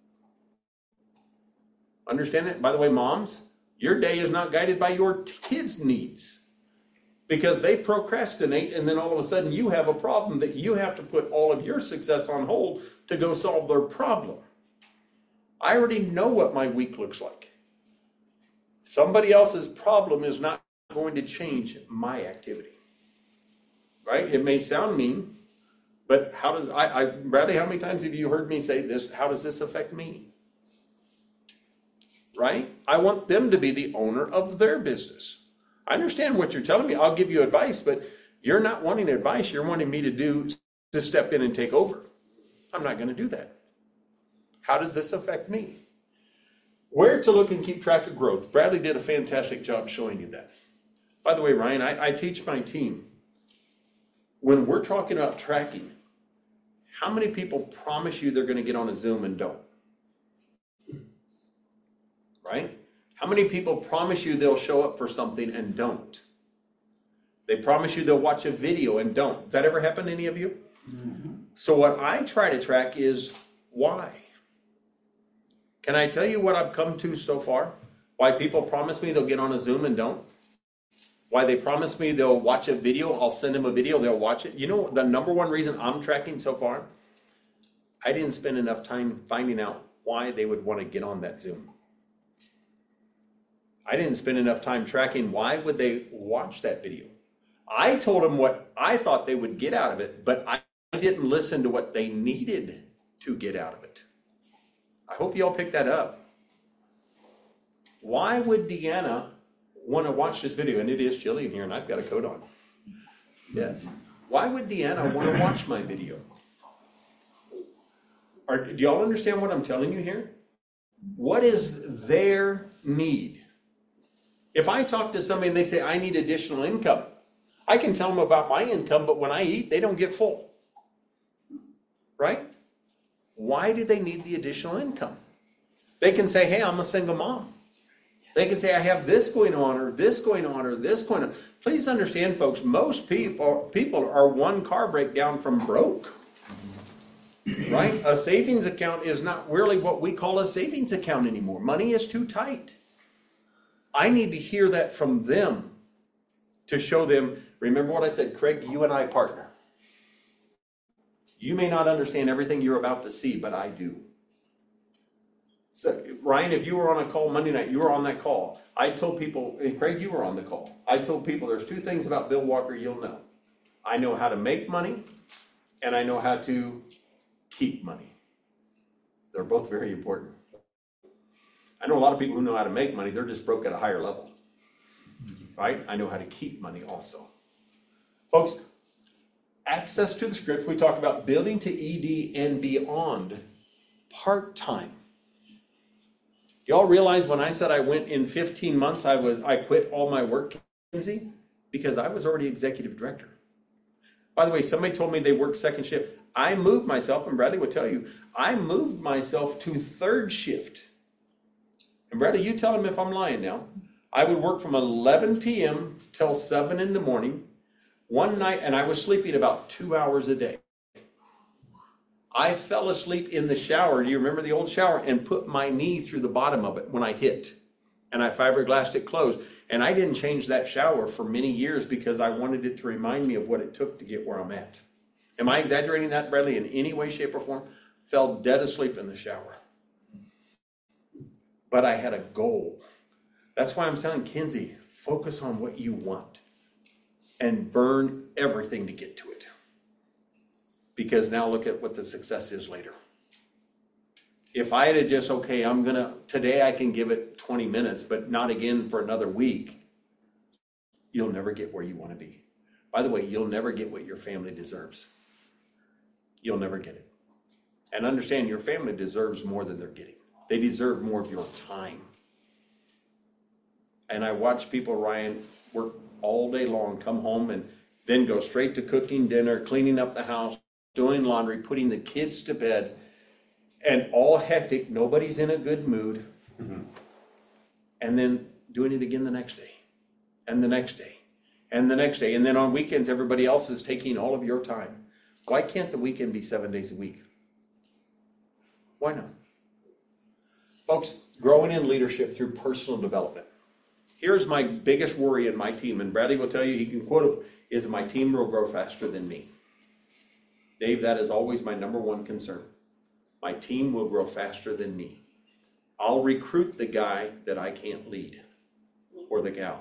Understand it? By the way, moms, your day is not guided by your kids' needs. Because they procrastinate, and then all of a sudden you have a problem that you have to put all of your success on hold to go solve their problem. I already know what my week looks like. Somebody else's problem is not going to change my activity. Right? It may sound mean, but how does Bradley, how many times have you heard me say this? How does this affect me? Right? I want them to be the owner of their business. I understand what you're telling me. I'll give you advice, but you're not wanting advice. You're wanting me to step in and take over. I'm not going to do that. How does this affect me? Where to look and keep track of growth. Bradley did a fantastic job showing you that. By the way, Ryan, I teach my team. When we're talking about tracking, how many people promise you they're going to get on a Zoom and don't? Right? How many people promise you they'll show up for something and don't? They promise you they'll watch a video and don't. Does that ever happen to any of you? Mm-hmm. So what I try to track is why. Can I tell you what I've come to so far? Why people promise me they'll get on a Zoom and don't? Why they promise me they'll watch a video, I'll send them a video, they'll watch it. You know the number one reason I'm tracking so far? I didn't spend enough time finding out why they would want to get on that Zoom. I didn't spend enough time tracking why would they watch that video. I told them what I thought they would get out of it, but I didn't listen to what they needed to get out of it. I hope you all picked that up. Why would Deanna want to watch this video? And it is chilly in here and I've got a coat on. Yes. Why would Deanna want to watch my video? Do y'all understand what I'm telling you here? What is their need? If I talk to somebody and they say, I need additional income, I can tell them about my income, but when I eat, they don't get full. Right? Why do they need the additional income? They can say, hey, I'm a single mom. They can say, I have this going on, or this going on, or this going on. Please understand, folks, most people are one car breakdown from broke. Right? A savings account is not really what we call a savings account anymore. Money is too tight. I need to hear that from them to show them, remember what I said, Craig, you and I partner. You may not understand everything you're about to see, but I do. So, Ryan, if you were on a call Monday night, you were on that call. I told people, and Craig, you were on the call. I told people there's two things about Bill Walker you'll know. I know how to make money, and I know how to keep money. They're both very important. I know a lot of people who know how to make money, they're just broke at a higher level. Right? I know how to keep money also. Folks, access to the scripts, we talk about building to ED and beyond part-time. Y'all realize when I said I went in 15 months, I quit all my work, Kinsey, because I was already executive director. By the way, somebody told me they worked second shift. I moved myself, and Bradley would tell you, I moved myself to third shift. And Bradley, you tell him if I'm lying now. I would work from 11 p.m. till 7 in the morning. One night, and I was sleeping about 2 hours a day. I fell asleep in the shower. Do you remember the old shower? And put my knee through the bottom of it when I hit. And I fiberglassed it closed. And I didn't change that shower for many years because I wanted it to remind me of what it took to get where I'm at. Am I exaggerating that, Bradley, in any way, shape, or form? Fell dead asleep in the shower. But I had a goal. That's why I'm telling Kinsey, focus on what you want and burn everything to get to it. Because now look at what the success is later. If I had just, okay, today I can give it 20 minutes, but not again for another week, you'll never get where you want to be. By the way, you'll never get what your family deserves. You'll never get it. And understand, your family deserves more than they're getting. They deserve more of your time. And I watch people, Ryan, work all day long, come home, and then go straight to cooking dinner, cleaning up the house, doing laundry, putting the kids to bed, and all hectic. Nobody's in a good mood. Mm-hmm. And then doing it again the next day, and the next day, and the next day. And then on weekends, everybody else is taking all of your time. Why can't the weekend be 7 days a week? Why not? Folks, growing in leadership through personal development. Here's my biggest worry in my team, and Bradley will tell you, he can quote it, is my team will grow faster than me. Dave, that is always my number one concern. My team will grow faster than me. I'll recruit the guy that I can't lead, or the gal.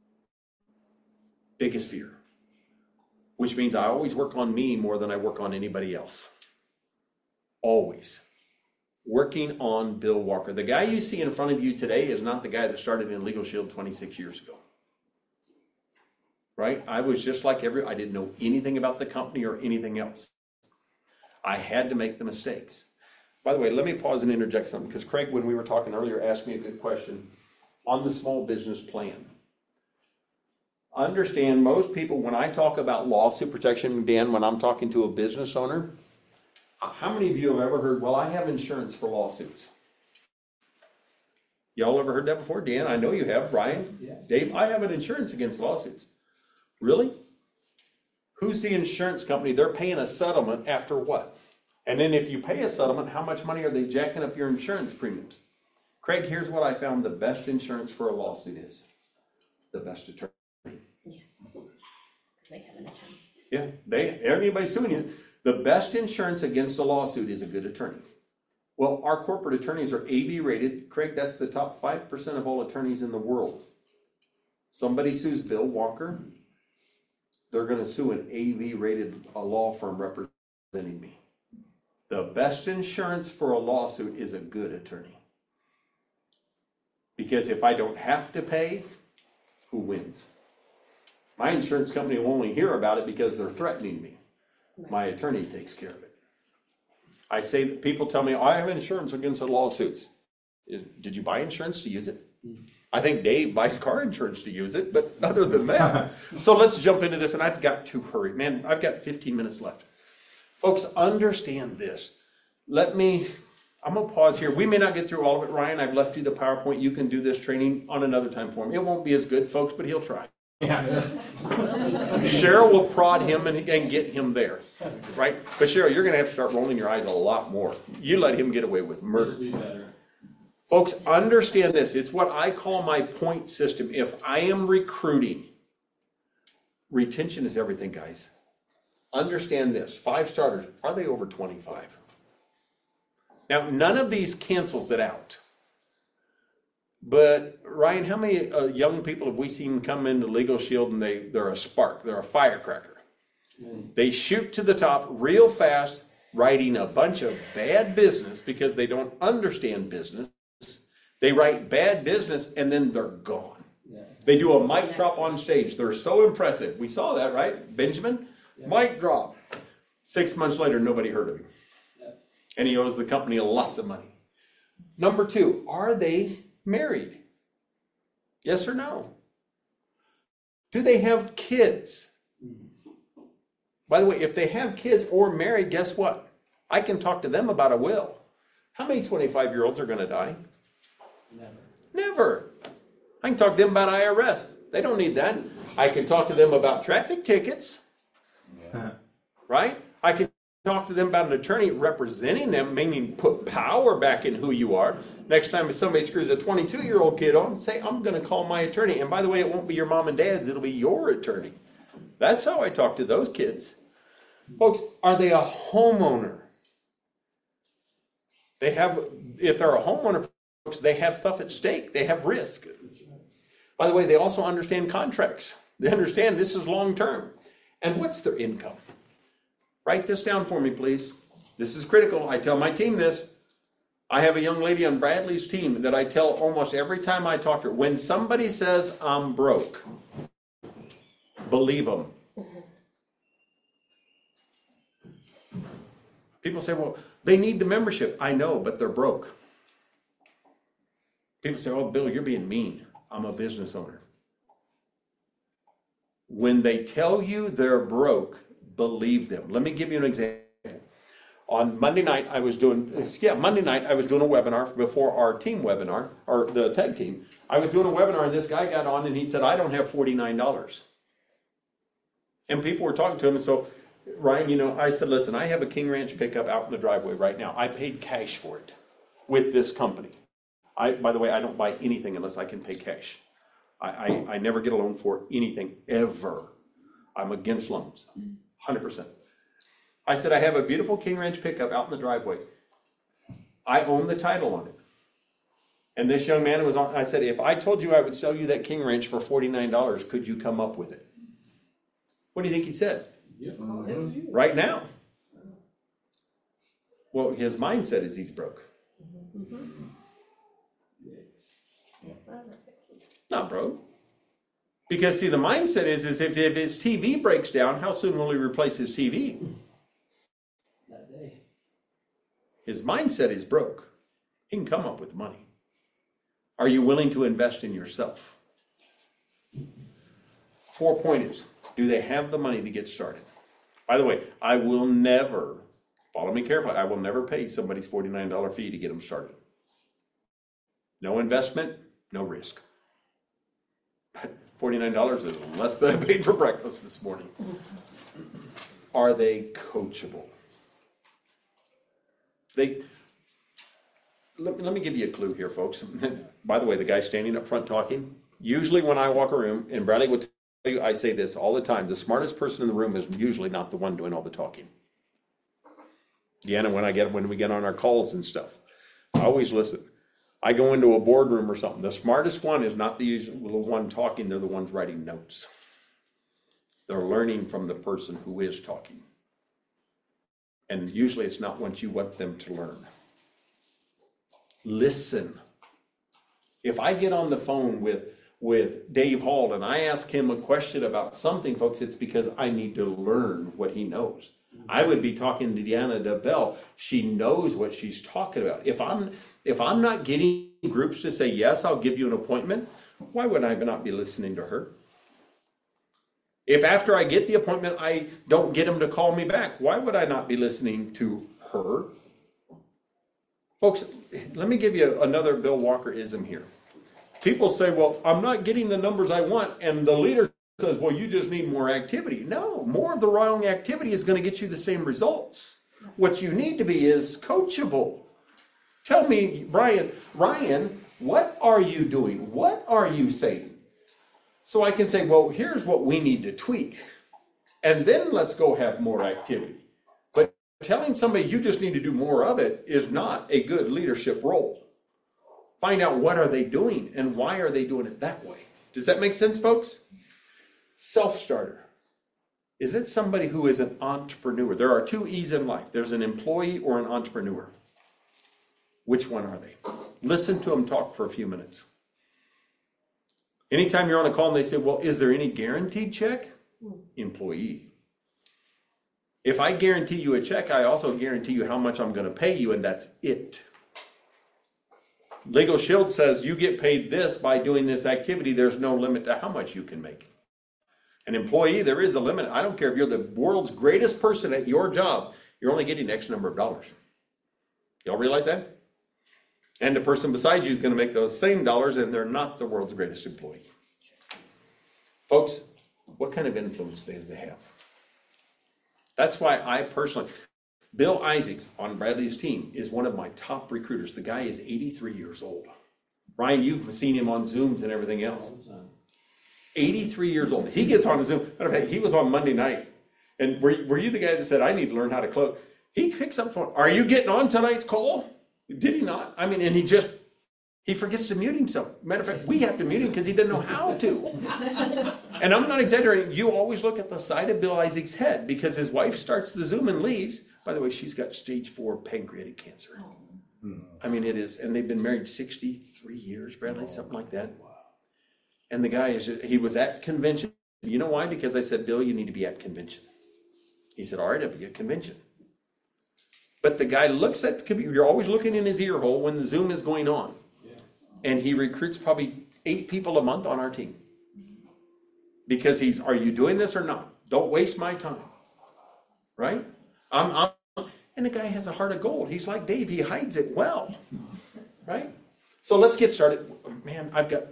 Biggest fear. Which means I always work on me more than I work on anybody else. Always. Working on Bill Walker. The guy you see in front of you today is not the guy that started in Legal Shield 26 years ago. Right? I was just like I didn't know anything about the company or anything else. I had to make the mistakes. By the way, let me pause and interject something, because Craig, when we were talking earlier, asked me a good question on the small business plan. Understand, most people, when I talk about lawsuit protection, Dan, when I'm talking to a business owner, how many of you have ever heard, well, I have insurance for lawsuits? Y'all ever heard that before? Dan, I know you have. Brian? Yeah. Dave, I have an insurance against lawsuits. Really? Who's the insurance company? They're paying a settlement after what? And then if you pay a settlement, how much money are they jacking up your insurance premiums? Craig, here's what I found the best insurance for a lawsuit is. The best attorney. Yeah. They have an attorney. Yeah, anybody suing you, the best insurance against a lawsuit is a good attorney. Well, our corporate attorneys are AB rated. Craig, that's the top 5% of all attorneys in the world. Somebody sues Bill Walker, they're going to sue an AV rated law firm representing me. The best insurance for a lawsuit is a good attorney. Because if I don't have to pay, who wins? My insurance company will only hear about it because they're threatening me. My attorney takes care of it. I say that people tell me, I have insurance against the lawsuits. Did you buy insurance to use it? I think Dave buys car insurance to use it, but other than that. So let's jump into this, and I've got to hurry. Man, I've got 15 minutes left. Folks, understand this. I'm going to pause here. We may not get through all of it, Ryan. I've left you the PowerPoint. You can do this training on another time for him. It won't be as good, folks, but he'll try. Yeah. Cheryl will prod him and get him there, right? But Cheryl, you're going to have to start rolling your eyes a lot more. You let him get away with murder. Be better. Folks, understand this. It's what I call my point system. If I am recruiting, retention is everything, guys. Understand this. 5 starters, are they over 25? Now, none of these cancels it out. But, Ryan, how many young people have we seen come into Legal Shield and they're a spark, they're a firecracker? They shoot to the top real fast, writing a bunch of bad business because they don't understand business. They write bad business and then they're gone. Yeah. They do a mic drop on stage. They're so impressive. We saw that, right? Benjamin? Yeah. Mic drop. 6 months later, nobody heard of him. Yeah. And he owes the company lots of money. Number 2, are they married? Yes or no? Do they have kids? By the way, if they have kids or married, guess what? I can talk to them about a will. How many 25-year-olds are going to die? Never. I can talk to them about IRS. They don't need that. I can talk to them about traffic tickets. Right? I can talk to them about an attorney representing them, meaning put power back in who you are. Next time if somebody screws a 22-year-old kid on, say, I'm going to call my attorney. And by the way, it won't be your mom and dad's. It'll be your attorney. That's how I talk to those kids. Folks, are they a homeowner? If they're a homeowner, folks, they have stuff at stake. They have risk. By the way, they also understand contracts. They understand this is long term. And what's their income? Write this down for me, please. This is critical. I tell my team this. I have a young lady on Bradley's team that I tell almost every time I talk to her, when somebody says, I'm broke, believe them. People say, well, they need the membership. I know, but they're broke. People say, oh, Bill, you're being mean. I'm a business owner. When they tell you they're broke, believe them. Let me give you an example. On Monday night, I was doing a webinar before our team webinar, or the tag team. I was doing a webinar, and this guy got on, and he said, I don't have $49. And people were talking to him, and so, Ryan, I said, listen, I have a King Ranch pickup out in the driveway right now. I paid cash for it with this company. By the way, I don't buy anything unless I can pay cash. I never get a loan for anything, ever. I'm against loans, 100%. I said, I have a beautiful King Ranch pickup out in the driveway. I own the title on it. And this young man was on, I said, if I told you I would sell you that King Ranch for $49, could you come up with it? What do you think he said? Yep. Right now. Well, his mindset is he's broke. Not broke. Because, see, the mindset is if his TV breaks down, how soon will he replace his TV? That day. His mindset is broke. He can come up with money. Are you willing to invest in yourself? 4 pointers. Do they have the money to get started? By the way, I will never, follow me carefully, I will never pay somebody's $49 fee to get them started. No investment, no risk. But $49 is less than I paid for breakfast this morning. Are they coachable? Let me give you a clue here, folks. By the way, the guy standing up front talking, usually when I walk a room, and Bradley would tell you, I say this all the time, the smartest person in the room is usually not the one doing all the talking. Deanna, when we get on our calls and stuff, I always listen. I go into a boardroom or something. The smartest one is not the usual one talking. They're the ones writing notes. They're learning from the person who is talking. And usually it's not what you want them to learn. Listen. If I get on the phone with with Dave Hall and I ask him a question about something, folks, it's because I need to learn what he knows. I would be talking to Deanna DeBell. She knows what she's talking about. If I'm not getting groups to say, yes, I'll give you an appointment, why would I not be listening to her? If after I get the appointment, I don't get them to call me back, why would I not be listening to her? Folks, let me give you another Bill Walker-ism here. People say, well, I'm not getting the numbers I want, and the leader says, well, you just need more activity. No, more of the wrong activity is going to get you the same results. What you need to be is coachable. Tell me, Ryan, what are you doing? What are you saying? So I can say, well, here's what we need to tweak. And then let's go have more activity. But telling somebody you just need to do more of it is not a good leadership role. Find out what are they doing and why are they doing it that way. Does that make sense, folks? Self-starter. Is it somebody who is an entrepreneur? There are two E's in life. There's an employee or an entrepreneur. Which one are they? Listen to them talk for a few minutes. Anytime you're on a call and they say, well, is there any guaranteed check? Employee. If I guarantee you a check, I also guarantee you how much I'm going to pay you, and that's it. Legal Shield says you get paid this by doing this activity. There's no limit to how much you can make. An employee, there is a limit. I don't care if you're the world's greatest person at your job, you're only getting X number of dollars. Y'all realize that? And the person beside you is going to make those same dollars, and they're not the world's greatest employee. Folks, what kind of influence do they have? That's why I personally, Bill Isaacs on Bradley's team is one of my top recruiters. The guy is 83 years old. Ryan, you've seen him on Zooms and everything else. 83 years old. He gets on a Zoom. Matter of fact, he was on Monday night. And were you the guy that said, I need to learn how to close? He picks up the phone. Are you getting on tonight's call? Did he not? I mean, and he forgets to mute himself. Matter of fact, we have to mute him because he doesn't know how to. And I'm not exaggerating. You always look at the side of Bill Isaacs' head because his wife starts the Zoom and leaves. By the way, she's got stage 4 pancreatic cancer. I mean, it is. And they've been married 63 years, Bradley, something like that. And the guy, he was at convention. You know why? Because I said, Bill, you need to be at convention. He said, all right, I'll be at convention. But the guy looks at the computer. You're always looking in his ear hole when the Zoom is going on. Yeah. And he recruits probably 8 people a month on our team. Because are you doing this or not? Don't waste my time. Right? And the guy has a heart of gold. He's like Dave. He hides it well. Right? So let's get started. Man, I've got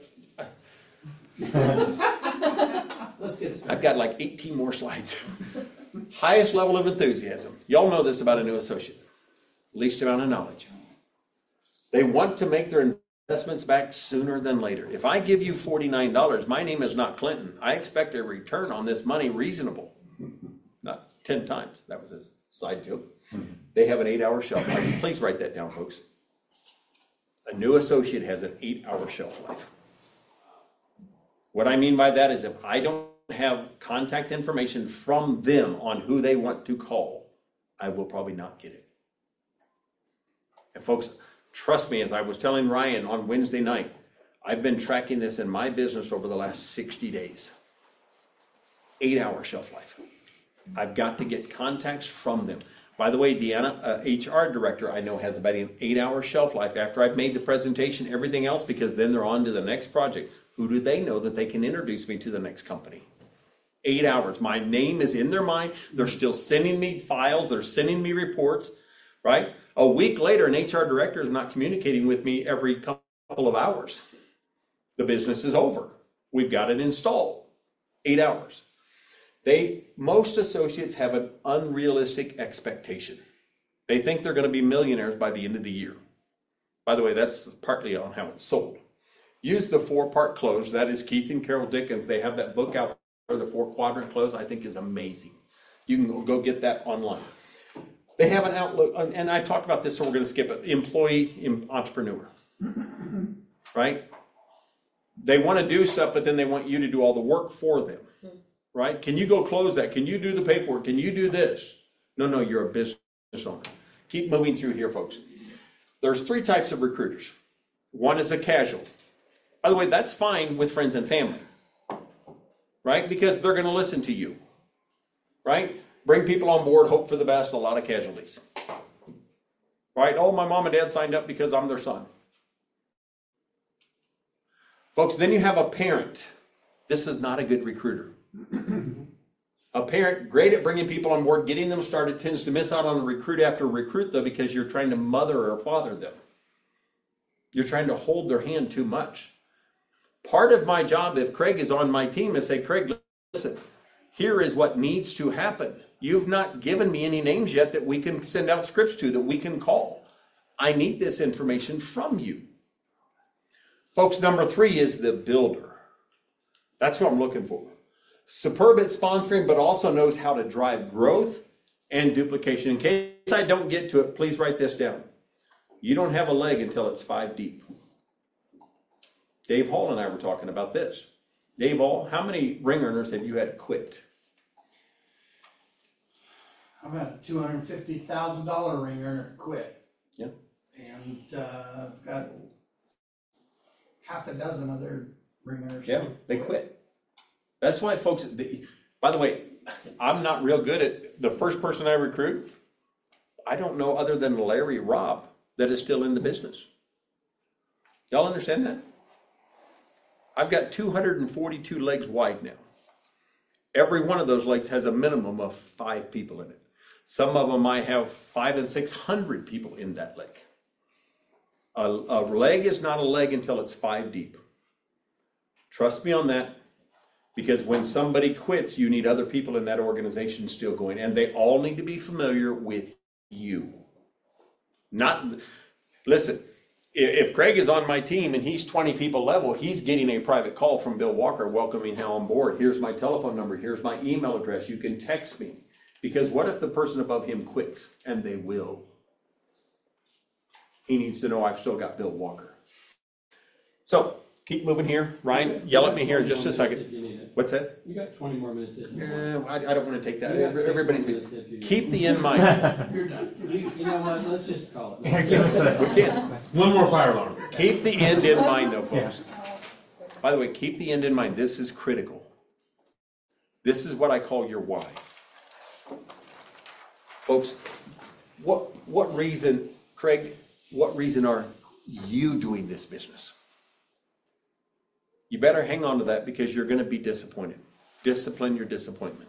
like 18 more slides. Highest level of enthusiasm. Y'all know this about a new associate. Least amount of knowledge. They want to make their investments back sooner than later. If I give you $49, my name is not Clinton. I expect a return on this money reasonable. Not 10 times. That was a side joke. They have an 8-hour shelf life. Please write that down, folks. A new associate has an 8-hour shelf life. What I mean by that is if I don't have contact information from them on who they want to call, I will probably not get it. And folks, trust me, as I was telling Ryan on Wednesday night, I've been tracking this in my business over the last 60 days. 8-hour shelf life. I've got to get contacts from them. By the way, Deanna, HR director, I know has about an 8-hour shelf life after I've made the presentation, everything else, because then they're on to the next project. Who do they know that they can introduce me to the next company? 8 hours. My name is in their mind. They're still sending me files. They're sending me reports, right? A week later, an HR director is not communicating with me every couple of hours. The business is over. We've got it installed. 8 hours. Most associates have an unrealistic expectation. They think they're going to be millionaires by the end of the year. By the way, that's partly on how it's sold. Use the 4-part close. That is Keith and Carol Dickens. They have that book out there, the 4-quadrant close. I think is amazing. You can go get that online. They have an outlook, and I talked about this, so we're going to skip it. Employee entrepreneur, right? They want to do stuff, but then they want you to do all the work for them, right? Can you go close that? Can you do the paperwork? Can you do this? No, you're a business owner. Keep moving through here, folks. There's 3 types of recruiters. One is a casual. By the way, that's fine with friends and family, right? Because they're going to listen to you, right? Bring people on board, hope for the best, a lot of casualties, right? Oh, my mom and dad signed up because I'm their son. Folks, then you have a parent. This is not a good recruiter. A parent, great at bringing people on board, getting them started, tends to miss out on recruit after recruit, though, because you're trying to mother or father them. You're trying to hold their hand too much. Part of my job, if Craig is on my team, is say, Craig, listen, here is what needs to happen. You've not given me any names yet that we can send out scripts to, that we can call. I need this information from you. Folks, number 3 is the builder. That's what I'm looking for. Superb at sponsoring, but also knows how to drive growth and duplication. In case I don't get to it, please write this down. You don't have a leg until it's 5 deep. Dave Hall and I were talking about this. Dave Hall, how many ring earners have you had quit? I'm at a $250,000 ring earner quit. Yeah. And I've got half a dozen other ring earners. Yeah, they quit. That's why, folks, by the way, I'm not real good at the first person I recruit. I don't know other than Larry Robb that is still in the business. Y'all understand that? I've got 242 legs wide now. Every one of those legs has a minimum of 5 people in it. Some of them I have 500 and 600 people in that leg. A leg is not a leg until it's 5 deep. Trust me on that, because when somebody quits, you need other people in that organization still going, and they all need to be familiar with you. Listen, if Craig is on my team and he's 20 people level, he's getting a private call from Bill Walker welcoming him on board. Here's my telephone number. Here's my email address. You can text me. Because what if the person above him quits? And they will. He needs to know I've still got Bill Walker. So, keep moving here. Ryan, yell at me here in just a second. What's that? You got 20 more minutes if you want. I don't want to take that. You got 6 Everybody's more minutes if you keep the end mind. You're done. You know what? Let's just call it. Give us We can't. one more fire alarm. Keep the end in mind, though, folks. By the way, keep the end in mind. This is critical. This is what I call your why. Folks, what reason, Craig, what reason are you doing this business? You better hang on to that, because you're going to be disappointed. Discipline your disappointment.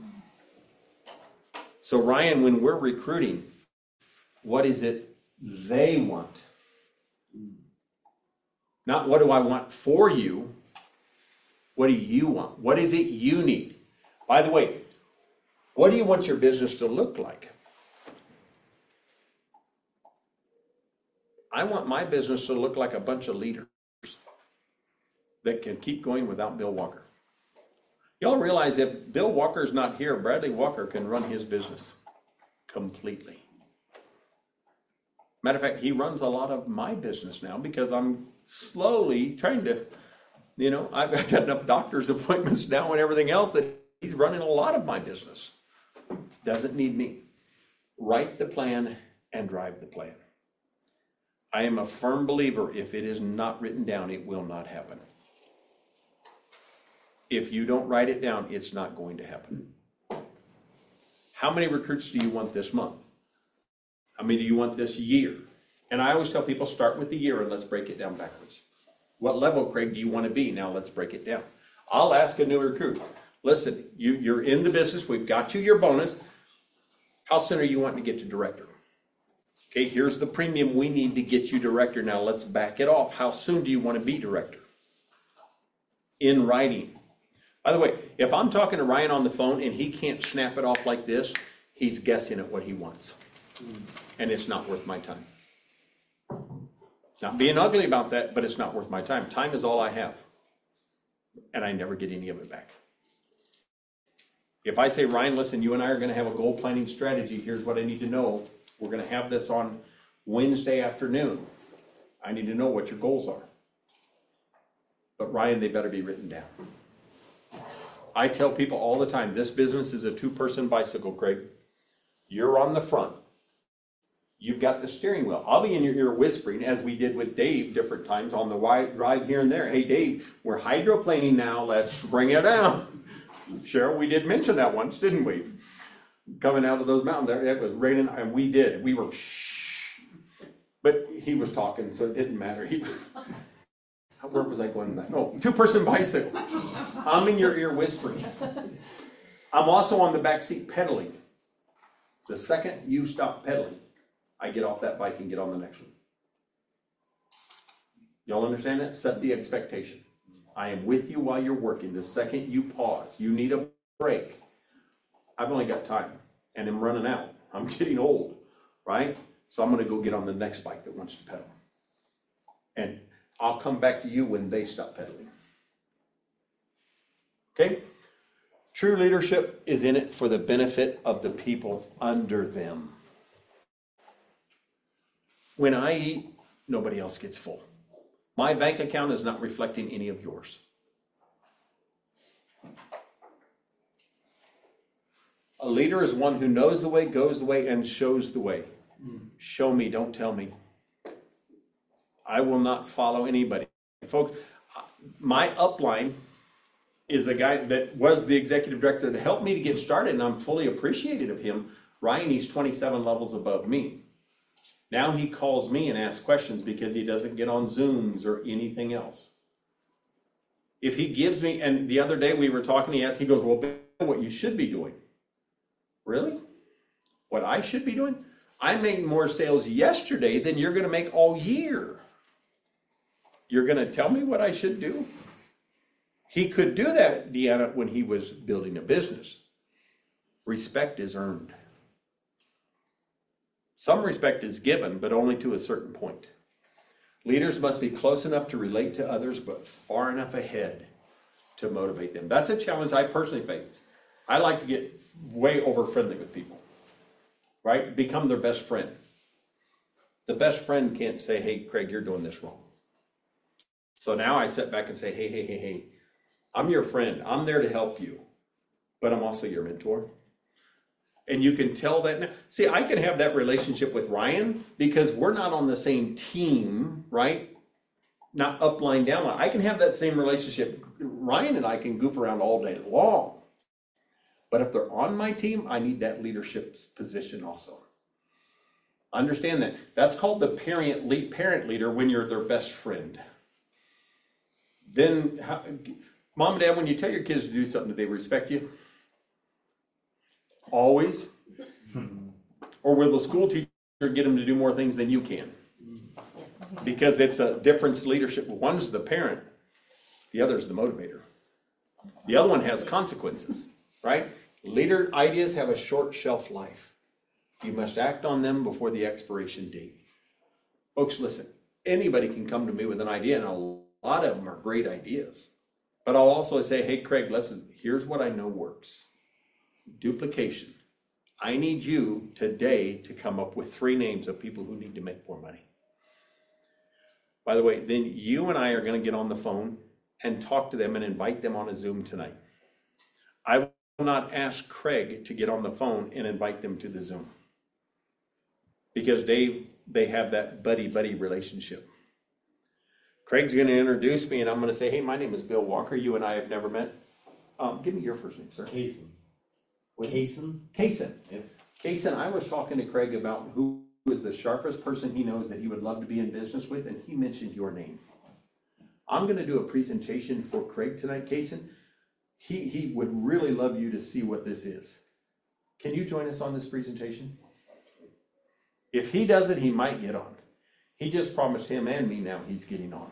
So Ryan, when we're recruiting, what is it they want? Not what do I want for you? What do you want? What is it you need? By the way, what do you want your business to look like? I want my business to look like a bunch of leaders that can keep going without Bill Walker. Y'all realize if Bill Walker's not here, Bradley Walker can run his business completely. Matter of fact, he runs a lot of my business now, because I'm slowly trying to, I've got enough doctor's appointments now and everything else that he's running a lot of my business. Doesn't need me. Write the plan and drive the plan. I am a firm believer, if it is not written down, it will not happen. If you don't write it down, it's not going to happen. How many recruits do you want this month? How many do you want this year? And I always tell people, start with the year and let's break it down backwards. What level, Craig, do you want to be? Now let's break it down. I'll ask a new recruit, listen, you're in the business, we've got you your bonus. How soon are you wanting to get to director? Okay, here's the premium we need to get you director. Now let's back it off. How soon do you want to be director? In writing. By the way, if I'm talking to Ryan on the phone and he can't snap it off like this, he's guessing at what he wants. And it's not worth my time. Not being ugly about that, but it's not worth my time. Time is all I have. And I never get any of it back. If I say, Ryan, listen, you and I are going to have a goal planning strategy. Here's what I need to know. We're going to have this on Wednesday afternoon. I need to know what your goals are. But Ryan, they better be written down. I tell people all the time, this business is a 2-person bicycle, Craig. You're on the front. You've got the steering wheel. I'll be in your ear whispering, as we did with Dave different times on the ride here and there. Hey, Dave, we're hydroplaning now. Let's bring it down. Cheryl, we did mention that once, didn't we? Coming out of those mountains, it was raining, and we did. We were shh. But he was talking, so it didn't matter. Where was I going with that? Oh, two-person bicycle. I'm in your ear whispering. I'm also on the back seat pedaling. The second you stop pedaling, I get off that bike and get on the next one. Y'all understand that? Set the expectation. I am with you while you're working. The second you pause, you need a break. I've only got time, and I'm running out. I'm getting old, right? So I'm going to go get on the next bike that wants to pedal. And I'll come back to you when they stop pedaling. Okay? True leadership is in it for the benefit of the people under them. When I eat, nobody else gets full. My bank account is not reflecting any of yours. A leader is one who knows the way, goes the way, and shows the way. Show me, don't tell me. I will not follow anybody. Folks, my upline is a guy that was the executive director that helped me to get started, and I'm fully appreciative of him. Ryan, he's 27 levels above me. Now he calls me and asks questions because he doesn't get on Zooms or anything else. If he gives me, and the other day we were talking, he goes, well, Bill, what you should be doing. Really? What I should be doing? I made more sales yesterday than you're going to make all year. You're going to tell me what I should do? He could do that, Deanna, when he was building a business. Respect is earned. Some respect is given, but only to a certain point. Leaders must be close enough to relate to others, but far enough ahead to motivate them. That's a challenge I personally face. I like to get way over friendly with people, right? Become their best friend. The best friend can't say, hey, Craig, you're doing this wrong. So now I sit back and say, hey, I'm your friend. I'm there to help you, but I'm also your mentor. And you can tell that now. See, I can have that relationship with Ryan because we're not on the same team, right? Not upline, downline. I can have that same relationship. Ryan and I can goof around all day long. But if they're on my team, I need that leadership position also. Understand that. That's called the parent leader when you're their best friend. Then, mom and dad, when you tell your kids to do something, do they respect you? Always? Or will the school teacher get them to do more things than you can? Because it's a difference leadership. One's the parent, the other's the motivator. The other one has consequences, right? Leader ideas have a short shelf life. You must act on them before the expiration date. Folks, listen, anybody can come to me with an idea, and a lot of them are great ideas. But I'll also say, hey, Craig, listen, here's what I know works. Duplication. I need you today to come up with 3 names of people who need to make more money. By the way, then you and I are going to get on the phone and talk to them and invite them on a Zoom tonight. I will not ask Craig to get on the phone and invite them to the Zoom. Because they have that buddy-buddy relationship. Craig's going to introduce me and I'm going to say, hey, my name is Bill Walker. You and I have never met. Give me your first name, sir. Kaysen. Kaysen. Yeah. Kaysen, I was talking to Craig about who is the sharpest person he knows that he would love to be in business with, and he mentioned your name. I'm going to do a presentation for Craig tonight, Kaysen. He would really love you to see what this is. Can you join us on this presentation? If he does it, he might get on. He just promised him and me now he's getting on.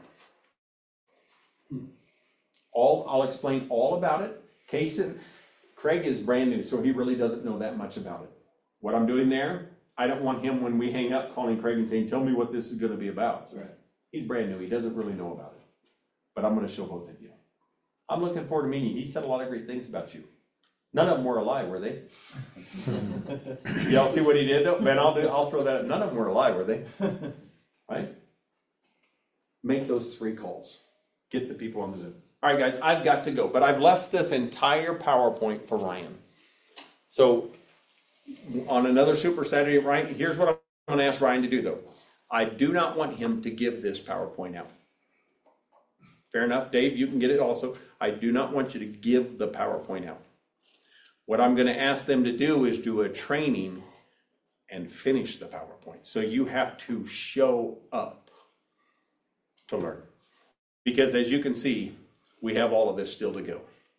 I'll explain all about it. Kaysen, Craig is brand new, so he really doesn't know that much about it. What I'm doing there, I don't want him when we hang up calling Craig and saying, tell me what this is going to be about. Right. He's brand new. He doesn't really know about it. But I'm going to show both of you. I'm looking forward to meeting you. He said a lot of great things about you. None of them were a lie, were they? Y'all see what he did though? Man, I'll throw that. None of them were a lie, were they? Right? Make those 3 calls. Get the people on the Zoom. All right, guys, I've got to go. But I've left this entire PowerPoint for Ryan. So on another Super Saturday, Ryan, here's what going to ask Ryan to do, though. I do not want him to give this PowerPoint out. Fair enough, Dave, you can get it also. I do not want you to give the PowerPoint out. What I'm going to ask them to do is do a training and finish the PowerPoint. So you have to show up to learn. Because as you can see, we have all of this still to go.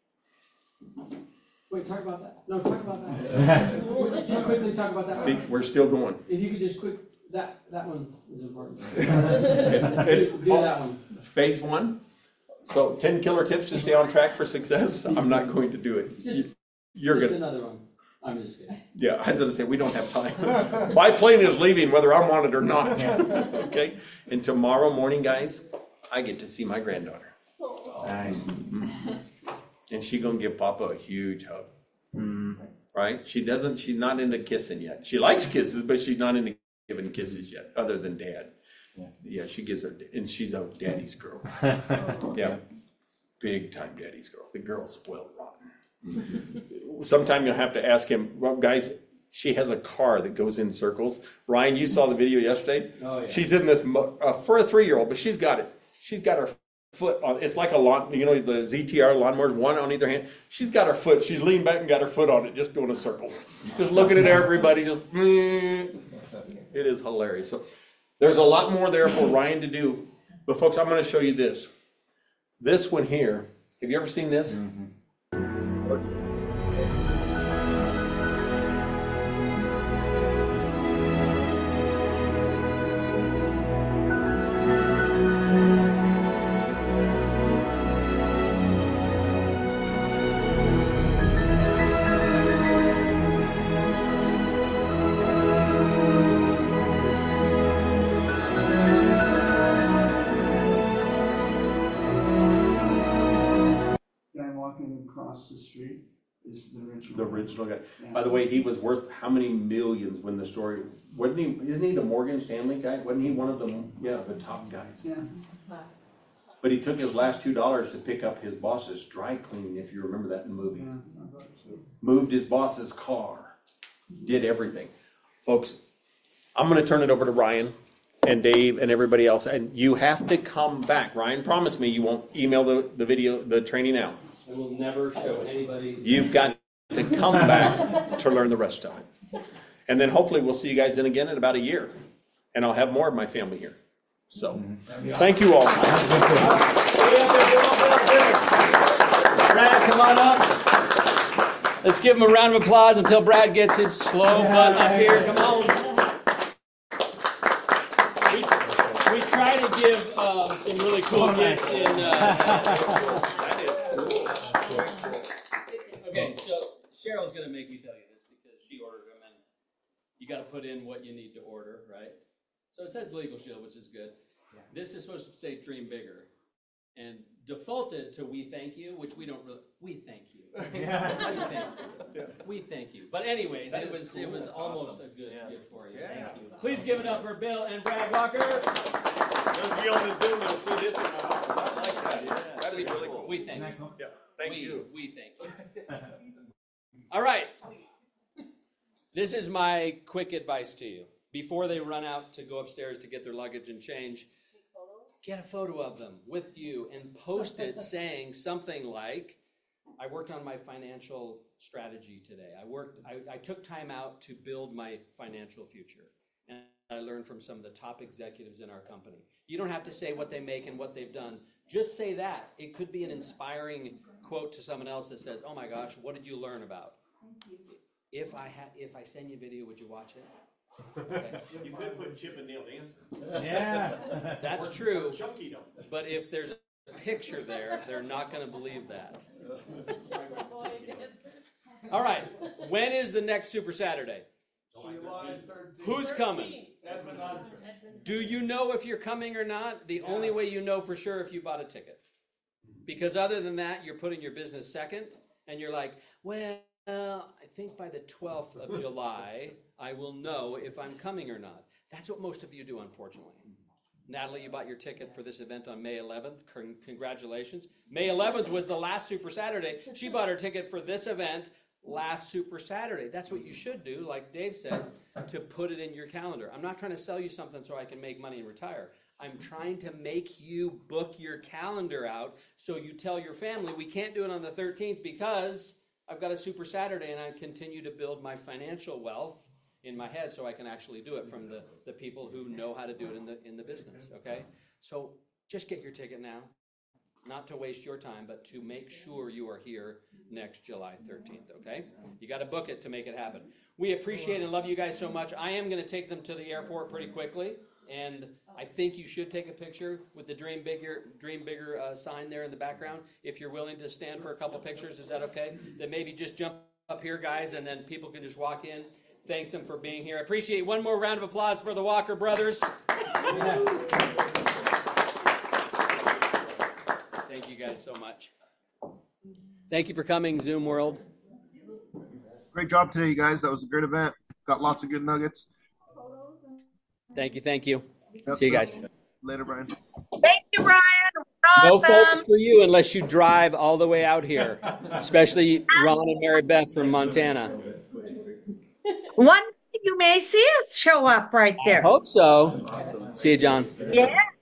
Wait, talk about that. No, talk about that. Just quickly talk about that. See, we're still going. If you could just that one is important. It's Do that one. phase 1. So 10 killer tips to stay on track for success. I'm not going to do it. You're Just good. another one. I'm just kidding. Yeah, I was going to say, we don't have time. My plane is leaving whether I'm on it or not. Okay? And tomorrow morning, guys, I get to see my granddaughter. Nice. And she's going to give Papa a huge hug. Right? She's not into kissing yet. She likes kisses, but she's not into giving kisses yet, other than Dad. Yeah, she gives her, and she's a daddy's girl. Yeah, big time daddy's girl. The girl's spoiled rotten. Sometime you'll have to ask him, well, guys, she has a car that goes in circles. Ryan, you saw the video yesterday. Oh, yeah. She's in this, for a 3-year-old, but she's got it. She's got her foot on, it's like a lawn, the ZTR lawnmowers, one on either hand. She's got her foot, she's leaned back and got her foot on it, just doing a circle. Just looking at everybody, just, it is hilarious. So there's a lot more there for Ryan to do. But folks, I'm going to show you this. This one here, have you ever seen this? Mm-hmm. Guy walking across the street is the original. The original guy. Yeah. By the way, he was worth how many millions when the story, wasn't he, isn't he the Morgan Stanley guy? Wasn't he one of them, the top guys? Yeah. But he took his last $2 to pick up his boss's dry cleaning, if you remember that in the movie. Moved his boss's car, did everything. Folks, I'm going to turn it over to Ryan and Dave and everybody else, and you have to come back. Ryan promised me you won't email the video, the training out. I will never show anybody. You've got to come back to learn the rest of it. And then hopefully we'll see you guys in again in about a year, and I'll have more of my family here. So, thank you all. Brad, come on up. Let's give him a round of applause until Brad gets his slow button up here. Come on. We try to give some really cool gifts in. Okay, so Cheryl's going to make me tell you this because she ordered them, and you got to put in what you need to order, right? So it says Legal Shield, which is good. This is supposed to say Dream Bigger, and defaulted to We Thank You, which we don't really. We thank you. We thank you. We thank you. But anyways, it was almost a good gift for you. Thank you. Please give it up for Bill and Brad Walker. Those of you on the Zoom will see this in my office. I like that. Yeah, that'd be really cool. We thank you. Yeah, thank you. We thank you. All right. This is my quick advice to you. Before they run out to go upstairs to get their luggage and change, get a photo of them with you and post it saying something like, I worked on my financial strategy today. I took time out to build my financial future. And I learned from some of the top executives in our company. You don't have to say what they make and what they've done. Just say that. It could be an inspiring quote to someone else that says, oh my gosh, what did you learn about? If I send you a video, would you watch it? Okay. You could put Chip and Dale dancing. Yeah. That's true. Chunky don't. But if there's a picture there, they're not going to believe that. All right. When is the next Super Saturday? July 13th. Who's coming? Edmund Hunter. Do you know if you're coming or not? The only way you know for sure if you bought a ticket. Because other than that, you're putting your business second, and you're like, well, I think by the 12th of July, I will know if I'm coming or not. That's what most of you do, unfortunately. Natalie, you bought your ticket for this event on May 11th. Congratulations. May 11th was the last Super Saturday. She bought her ticket for this event last Super Saturday. That's what you should do, like Dave said, to put it in your calendar. I'm not trying to sell you something so I can make money and retire. I'm trying to make you book your calendar out so you tell your family, we can't do it on the 13th because I've got a Super Saturday, and I continue to build my financial wealth in my head so I can actually do it from the people who know how to do it in the business, okay? So just get your ticket now, not to waste your time, but to make sure you are here next July 13th, okay? You got to book it to make it happen. We appreciate and love you guys so much. I am going to take them to the airport pretty quickly, and I think you should take a picture with the Dream Bigger sign there in the background. If you're willing to stand for a couple pictures, is that okay? Then maybe just jump up here, guys, and then people can just walk in. Thank them for being here. I appreciate one more round of applause for the Walker brothers. Thank you guys so much. Thank you for coming, Zoom World. Great job today, you guys. That was a great event. Got lots of good nuggets. Thank you. Yep. See you guys. Later, Brian. Thank you, Ryan. No Awesome. photos for you unless you drive all the way out here, especially Ron and Mary Beth from Montana. One day you may see us show up right I there. hope so. See you, John. Yeah.